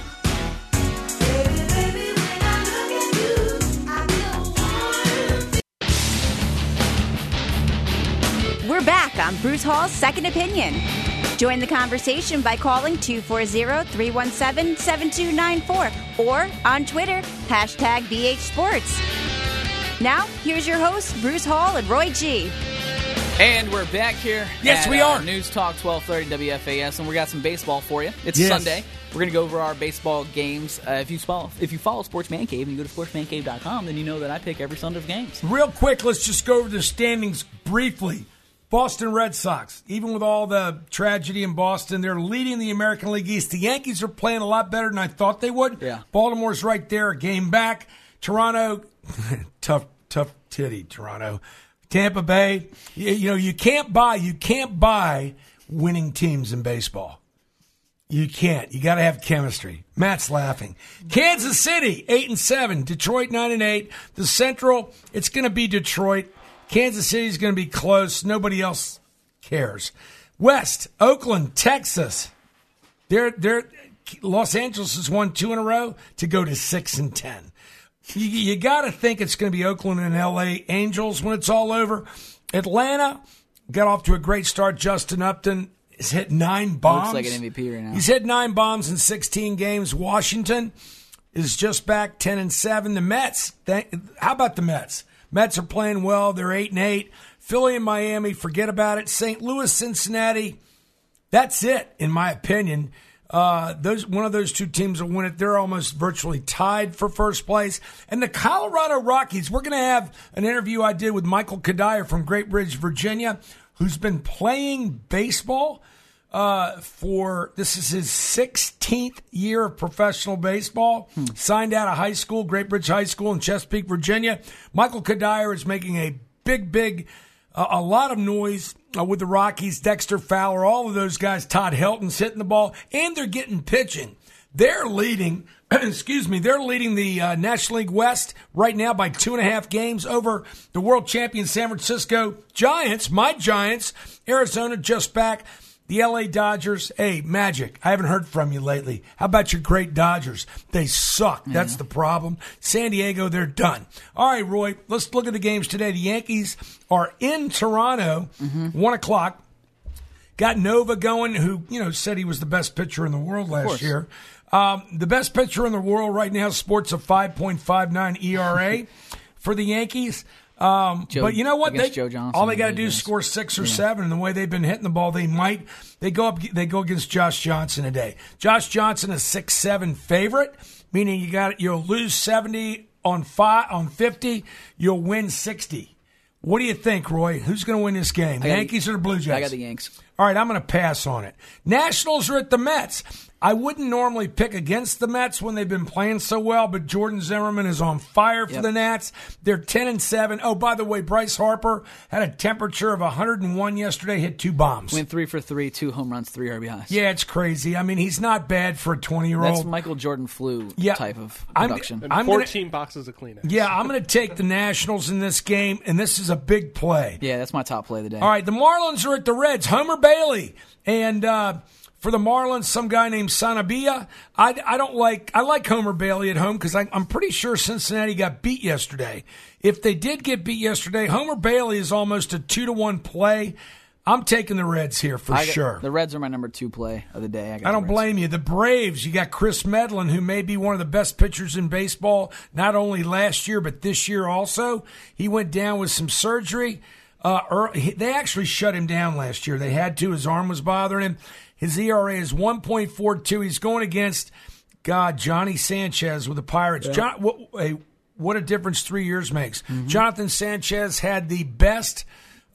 We're back on Bruce Hall's Second Opinion. Join the conversation by calling 240-317-7294 or on Twitter, #BH Sports. Now, here's your hosts, Bruce Hall and Roy G. And we're back here. Yes, we are. News Talk 1230 WFAS, and we got some baseball for you. It's Sunday. We're going to go over our baseball games. If you follow Sports Man Cave and you go to sportsmancave.com, then you know that I pick every Sunday of games. Real quick, let's just go over the standings briefly. Boston Red Sox, even with all the tragedy in Boston, they're leading the American League East. The Yankees are playing a lot better than I thought they would. Yeah. Baltimore's right there, a game back. Toronto, tough titty, Toronto. Tampa Bay, you can't buy winning teams in baseball. You can't. You got to have chemistry. Matt's laughing. Kansas City, 8-7. Detroit, 9-8. The Central, it's going to be Detroit. Kansas City's going to be close. Nobody else cares. West, Oakland, Texas. They're Los Angeles has won 2 in a row to go to 6-10. You got to think it's going to be Oakland and L.A. Angels when it's all over. Atlanta, got off to a great start. Justin Upton has hit 9 bombs. Looks like an MVP right now. He's hit 9 bombs in 16 games. Washington is just back 10-7. The Mets, how about the Mets? Mets are playing well. They're 8-8. Philly and Miami, forget about it. St. Louis, Cincinnati, that's it, in my opinion. One of those two teams will win it. They're almost virtually tied for first place. And the Colorado Rockies, we're going to have an interview I did with Michael Kadire from Great Bridge, Virginia, who's been playing baseball this is his 16th year of professional baseball. Signed out of high school, Great Bridge High School in Chesapeake, Virginia. Michael Kadire is making a big, a lot of noise with the Rockies. Dexter Fowler, all of those guys. Todd Helton's hitting the ball, and they're getting pitching. They're leading, they're leading the National League West right now by 2.5 games over the world champion San Francisco Giants. My Giants, Arizona just back. The L.A. Dodgers, hey, Magic, I haven't heard from you lately. How about your great Dodgers? They suck. Yeah. That's the problem. San Diego, they're done. All right, Roy, let's look at the games today. The Yankees are in Toronto, 1 o'clock. Got Nova going, who said he was the best pitcher in the world last year. The best pitcher in the world right now sports a 5.59 ERA for the Yankees. But you know what? Joe Johnson, all they got to do is score 6 or 7, and the way they've been hitting the ball, they go against Josh Johnson today. Josh Johnson is 6-7 favorite, meaning you'll lose 70 on 50, you'll win 60. What do you think, Roy? Who's going to win this game? The Yankees or the Blue Jays? I got the Yanks. All right, I'm going to pass on it. Nationals are at the Mets. I wouldn't normally pick against the Mets when they've been playing so well, but Jordan Zimmerman is on fire for the Nats. They're 10-7. Oh, by the way, Bryce Harper had a temperature of 101 yesterday, hit 2 bombs. Went 3 for 3, 2 home runs, 3 RBIs. Yeah, it's crazy. I mean, he's not bad for a 20-year-old. That's Michael Jordan flu type of production. And 14 boxes of Kleenex. Yeah, I'm going to take the Nationals in this game, and this is a big play. Yeah, that's my top play of the day. All right, the Marlins are at the Reds. Homer Bailey. And for the Marlins, some guy named Sanabia. I like Homer Bailey at home because I'm pretty sure Cincinnati got beat yesterday. If they did get beat yesterday, Homer Bailey is almost a 2-1 play. I'm taking the Reds here for sure. The Reds are my number 2 play of the day. I don't blame you. The Braves, you got Chris Medlin, who may be one of the best pitchers in baseball, not only last year but this year also. He went down with some surgery. They actually shut him down last year. They had to. His arm was bothering him. His ERA is 1.42. He's going against, Johnny Sanchez with the Pirates. Yeah. What a difference 3 years makes. Mm-hmm. Jonathan Sanchez had the best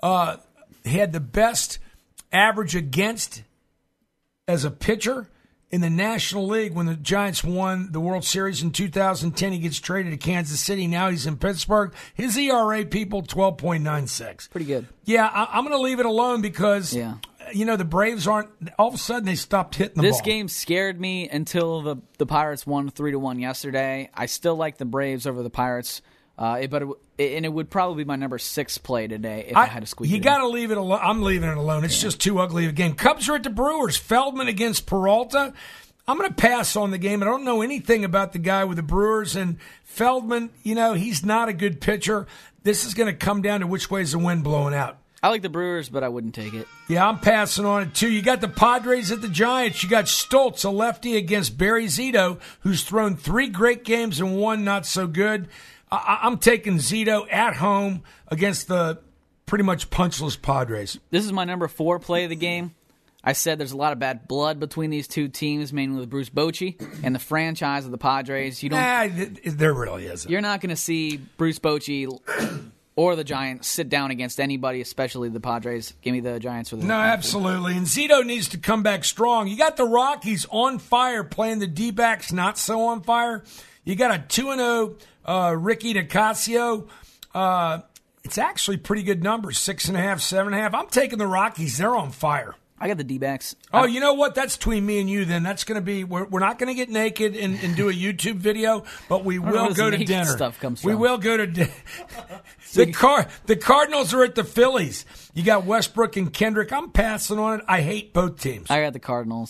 average against as a pitcher in the National League when the Giants won the World Series in 2010. He gets traded to Kansas City. Now he's in Pittsburgh. His ERA, people, 12.96. Pretty good. Yeah, I'm going to leave it alone because, the Braves aren't – all of a sudden they stopped hitting the ball. This game scared me until the Pirates won 3-1 yesterday. I still like the Braves over the Pirates. It would probably be my number 6 play today if I had to squeeze it. You got to leave it alone. I'm leaving it alone. It's just too ugly of a game. Cubs are at the Brewers. Feldman against Peralta. I'm going to pass on the game. I don't know anything about the guy with the Brewers. And Feldman, he's not a good pitcher. This is going to come down to which way is the wind blowing out. I like the Brewers, but I wouldn't take it. Yeah, I'm passing on it, too. You got the Padres at the Giants. You got Stoltz, a lefty, against Barry Zito, who's thrown 3 great games and 1 not so good. I'm taking Zito at home against the pretty much punchless Padres. This is my number 4 play of the game. I said there's a lot of bad blood between these two teams, mainly with Bruce Bochy and the franchise of the Padres. There really isn't. You're not going to see Bruce Bochy or the Giants sit down against anybody, especially the Padres. Give me the Giants. No, absolutely. And Zito needs to come back strong. You got the Rockies on fire playing the D-backs not so on fire. You got a 2-0 Ricky Nicasio. It's actually pretty good numbers, 6.5, 7.5. I'm taking the Rockies. They're on fire. I got the D-backs. Oh, you know what? That's between me and you then. That's going to be, we're not going to get naked and do a YouTube video, but we will go to dinner. Stuff comes from. We will go to dinner. The Cardinals are at the Phillies. You got Westbrook and Kendrick. I'm passing on it. I hate both teams. I got the Cardinals.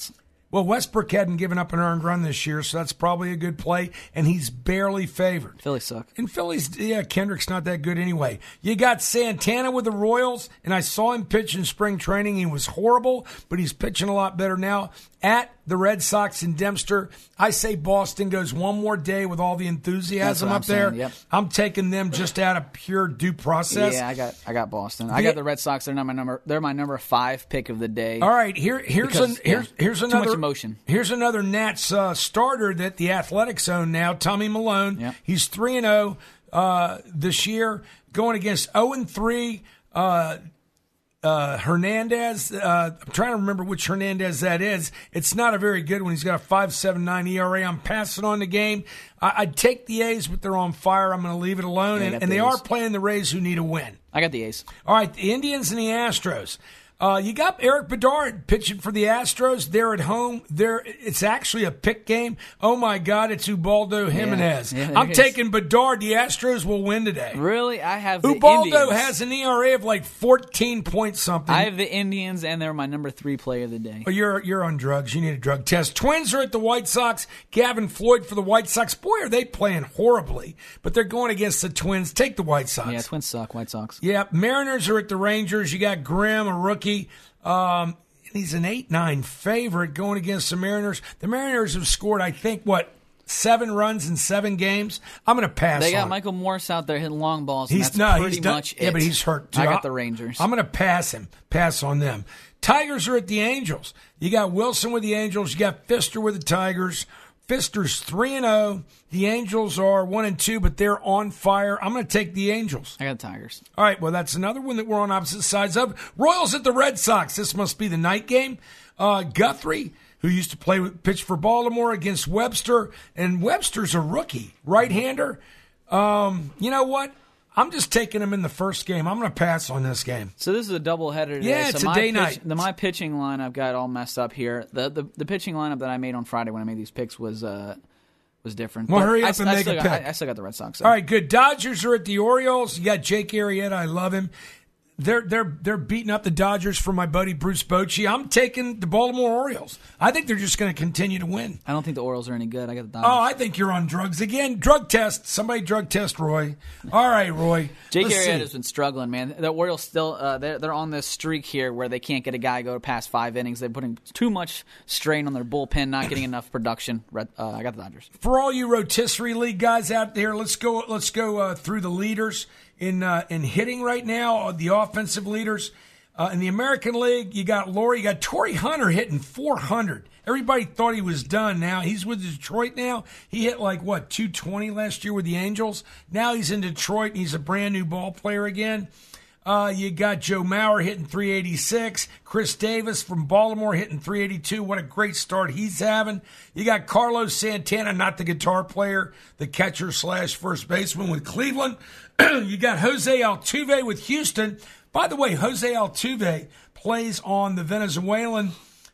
Well, Westbrook hadn't given up an earned run this year, so that's probably a good play, and he's barely favored. Phillies suck. And Phillies, Kendrick's not that good anyway. You got Santana with the Royals, and I saw him pitch in spring training. He was horrible, but he's pitching a lot better now. At the Red Sox in Dempster, I say Boston goes one more day with all the enthusiasm up there. Yep. I'm taking them just out of pure due process. Yeah, I got Boston. I got the Red Sox. They're not my number. They're my number 5 pick of the day. All right, here's another too much emotion. Here's another Nats starter that the Athletics own now, Tommy Malone. Yep. He's 3-0 this year, going against 0-3 Hernandez. I'm trying to remember which Hernandez that is. It's not a very good one. He's got a 5.79 ERA. I'm passing on the game. I'd take the A's, but they're on fire. I'm going to leave it alone. And they are playing the Rays, who need a win. I got the A's. All right, the Indians and the Astros. You got Eric Bedard pitching for the Astros. They're at home. It's actually a pick game. Oh, my God, it's Ubaldo Jimenez. Yeah, I'm taking Bedard. The Astros will win today. Really? I have the Ubaldo Indians. has an ERA of like 14 point something. I have the Indians, and they're my number 3 player of the day. Oh, you're on drugs. You need a drug test. Twins are at the White Sox. Gavin Floyd for the White Sox. Boy, are they playing horribly. But they're going against the Twins. Take the White Sox. Yeah, Twins suck. White Sox. Yeah, Mariners are at the Rangers. You got Grimm, a rookie. He's an 8-9 favorite going against the Mariners. The Mariners have scored, I think, 7 runs in 7 games? I'm going to pass. They got on Michael Morse out there hitting long balls. And he's that's pretty much it. Yeah, but he's hurt too. I got the Rangers. I'm going to pass on them. Tigers are at the Angels. You got Wilson with the Angels. You got Pfister with the Tigers. Pfister's 3-0. The Angels are 1-2, but they're on fire. I'm going to take the Angels. I got the Tigers. All right, well, that's another one that we're on opposite sides of. Royals at the Red Sox. This must be the night game. Guthrie, who used to pitch for Baltimore, against Webster, and Webster's a rookie, right-hander. You know what? I'm just taking him in the first game. I'm going to pass on this game. So this is a doubleheader today. Yeah, it's a day night. My pitching line I've got all messed up here. The pitching lineup that I made on Friday when I made these picks was different. Well, but hurry up and make a pick. I still got the Red Sox. All right, good. Dodgers are at the Orioles. You got Jake Arrieta. I love him. They're beating up the Dodgers for my buddy Bruce Bochy. I'm taking the Baltimore Orioles. I think they're just going to continue to win. I don't think the Orioles are any good. I got the Dodgers. Oh, I think you're on drugs again. Drug test. Somebody drug test Roy. All right, Roy. Jake Arrieta has been struggling, man. The Orioles still they're on this streak here where they can't get a guy go past 5 innings. They're putting too much strain on their bullpen, not getting enough production. I got the Dodgers. For all you rotisserie league guys out there, let's go through the leaders in hitting right now. The offensive leaders in the American League. You got Torrey Hunter hitting 400. Everybody thought he was done. Now he's with Detroit. Now he hit 220 last year with the Angels. Now he's in Detroit and he's a brand new ball player again. You got Joe Mauer hitting 386. Chris Davis from Baltimore hitting 382. What a great start he's having. You got Carlos Santana, not the guitar player, the catcher / first baseman with Cleveland. You got Jose Altuve with Houston. By the way, Jose Altuve plays on the Venezuelan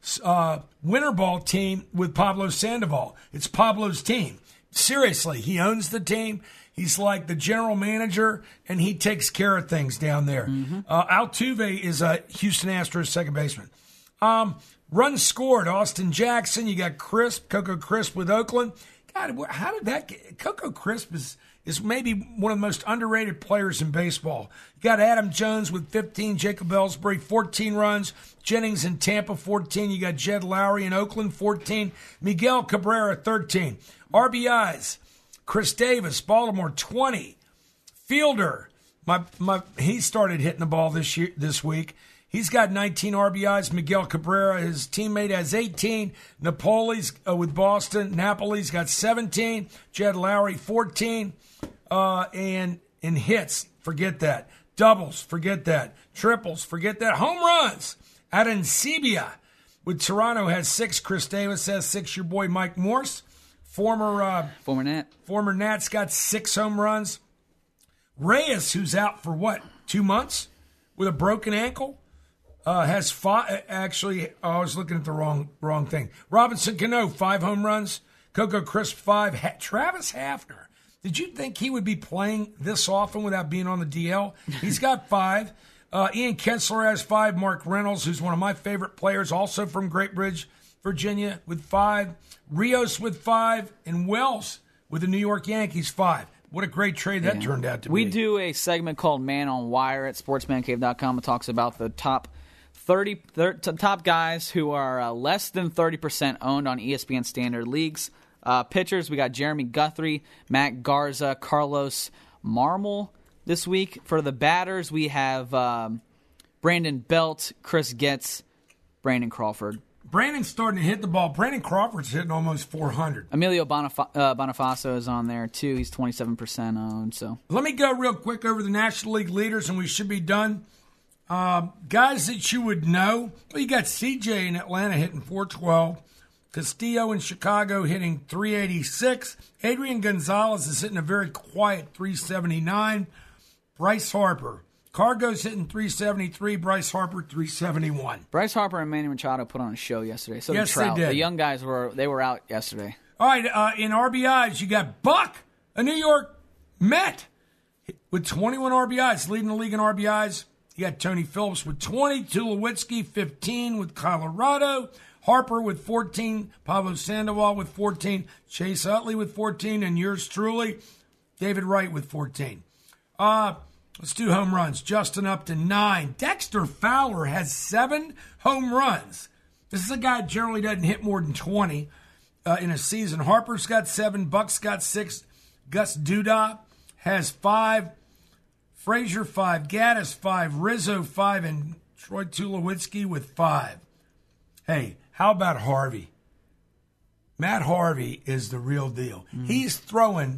winter ball team with Pablo Sandoval. It's Pablo's team. Seriously, he owns the team. He's like the general manager, and he takes care of things down there. Mm-hmm. Altuve is a Houston Astros second baseman. Runs scored, Austin Jackson. You got Coco Crisp with Oakland. God, how did that get? Coco Crisp is maybe one of the most underrated players in baseball. You got Adam Jones with 15, Jacob Ellsbury, 14 runs. Jennings in Tampa, 14. You got Jed Lowry in Oakland, 14. Miguel Cabrera, 13. RBIs, Chris Davis, Baltimore, 20. Fielder, he started hitting the ball this week. He's got 19 RBIs. Miguel Cabrera, his teammate, has 18. Napoli's with Boston. Napoli's got 17. Jed Lowry, 14. And in hits, forget that. Doubles, forget that. Triples, forget that. Home runs, Adencibia with Toronto has 6. Chris Davis has 6. Your boy Mike Morse, former Nats, got 6 home runs. Reyes, who's out for 2 months with a broken ankle, has 5. Actually, I was looking at the wrong thing. Robinson Cano, 5 home runs. Coco Crisp, 5. Travis Hafner. Did you think he would be playing this often without being on the DL? He's got 5. Ian Kinsler has 5. Mark Reynolds, who's one of my favorite players, also from Great Bridge, Virginia with 5, Rios with 5, and Wells with the New York Yankees 5. What a great trade that turned out to be. We do a segment called Man on Wire at sportsmancave.com. It talks about the top guys who are less than 30% owned on ESPN standard leagues. Pitchers, we got Jeremy Guthrie, Matt Garza, Carlos Marmol this week. For the batters, we have Brandon Belt, Chris Getz, Brandon Crawford. Brandon's starting to hit the ball. Brandon Crawford's hitting almost 400. Emilio Bonifacio is on there, too. He's 27% owned. So let me go real quick over the National League leaders, and we should be done. Guys that you would know. Well, you got CJ in Atlanta hitting 412. Castillo in Chicago hitting 386. Adrian Gonzalez is hitting a very quiet 379. Bryce Harper. Cargo's hitting 373. Bryce Harper 371. Bryce Harper and Manny Machado put on a show yesterday. So yes, Trout. they did. The young guys were out yesterday. All right, in RBIs, you got Buck, a New York Met, with 21 RBIs, leading the league in RBIs. You got Tony Phillips with 20, Tulowitzki 15 with Colorado, Harper with 14, Pablo Sandoval with 14, Chase Utley with 14, and yours truly, David Wright with 14. Let's do home runs. Justin up to 9. Dexter Fowler has 7 home runs. This is a guy that generally doesn't hit more than 20 in a season. Harper's got 7. Buck's got 6. Gus Duda has 5. Frazier 5. Gaddis 5. Rizzo 5. And Troy Tulowitzki with 5. Hey, how about Harvey? Matt Harvey is the real deal. Mm-hmm. He's throwing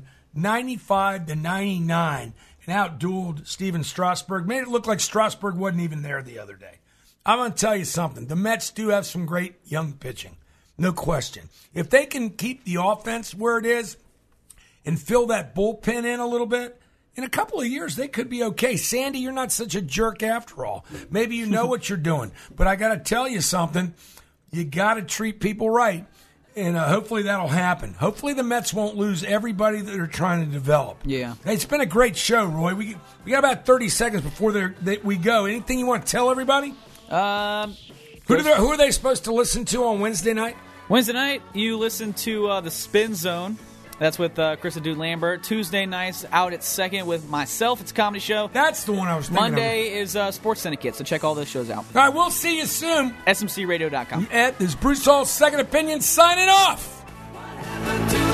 95 to 99 and outdueled Steven Strasburg. Made it look like Strasburg wasn't even there the other day. I'm going to tell you something. The Mets do have some great young pitching. No question. If they can keep the offense where it is and fill that bullpen in a little bit, in a couple of years, they could be okay. Sandy, you're not such a jerk after all. Maybe you know what you're doing. But I got to tell you something. You got to treat people right. And hopefully that'll happen. Hopefully the Mets won't lose everybody that they're trying to develop. Yeah. Hey, it's been a great show, Roy. We got about 30 seconds before we go. Anything you want to tell everybody? Who are they supposed to listen to on Wednesday night? Wednesday night, you listen to The Spin Zone. That's with Chris Adu-Lambert. Tuesday nights out at 2nd with myself. It's a comedy show. That's the one I was thinking Monday is Sports Syndicate, so check all those shows out. All right, we'll see you soon. SMCRadio.com. This is Bruce Hall's Second Opinion signing off.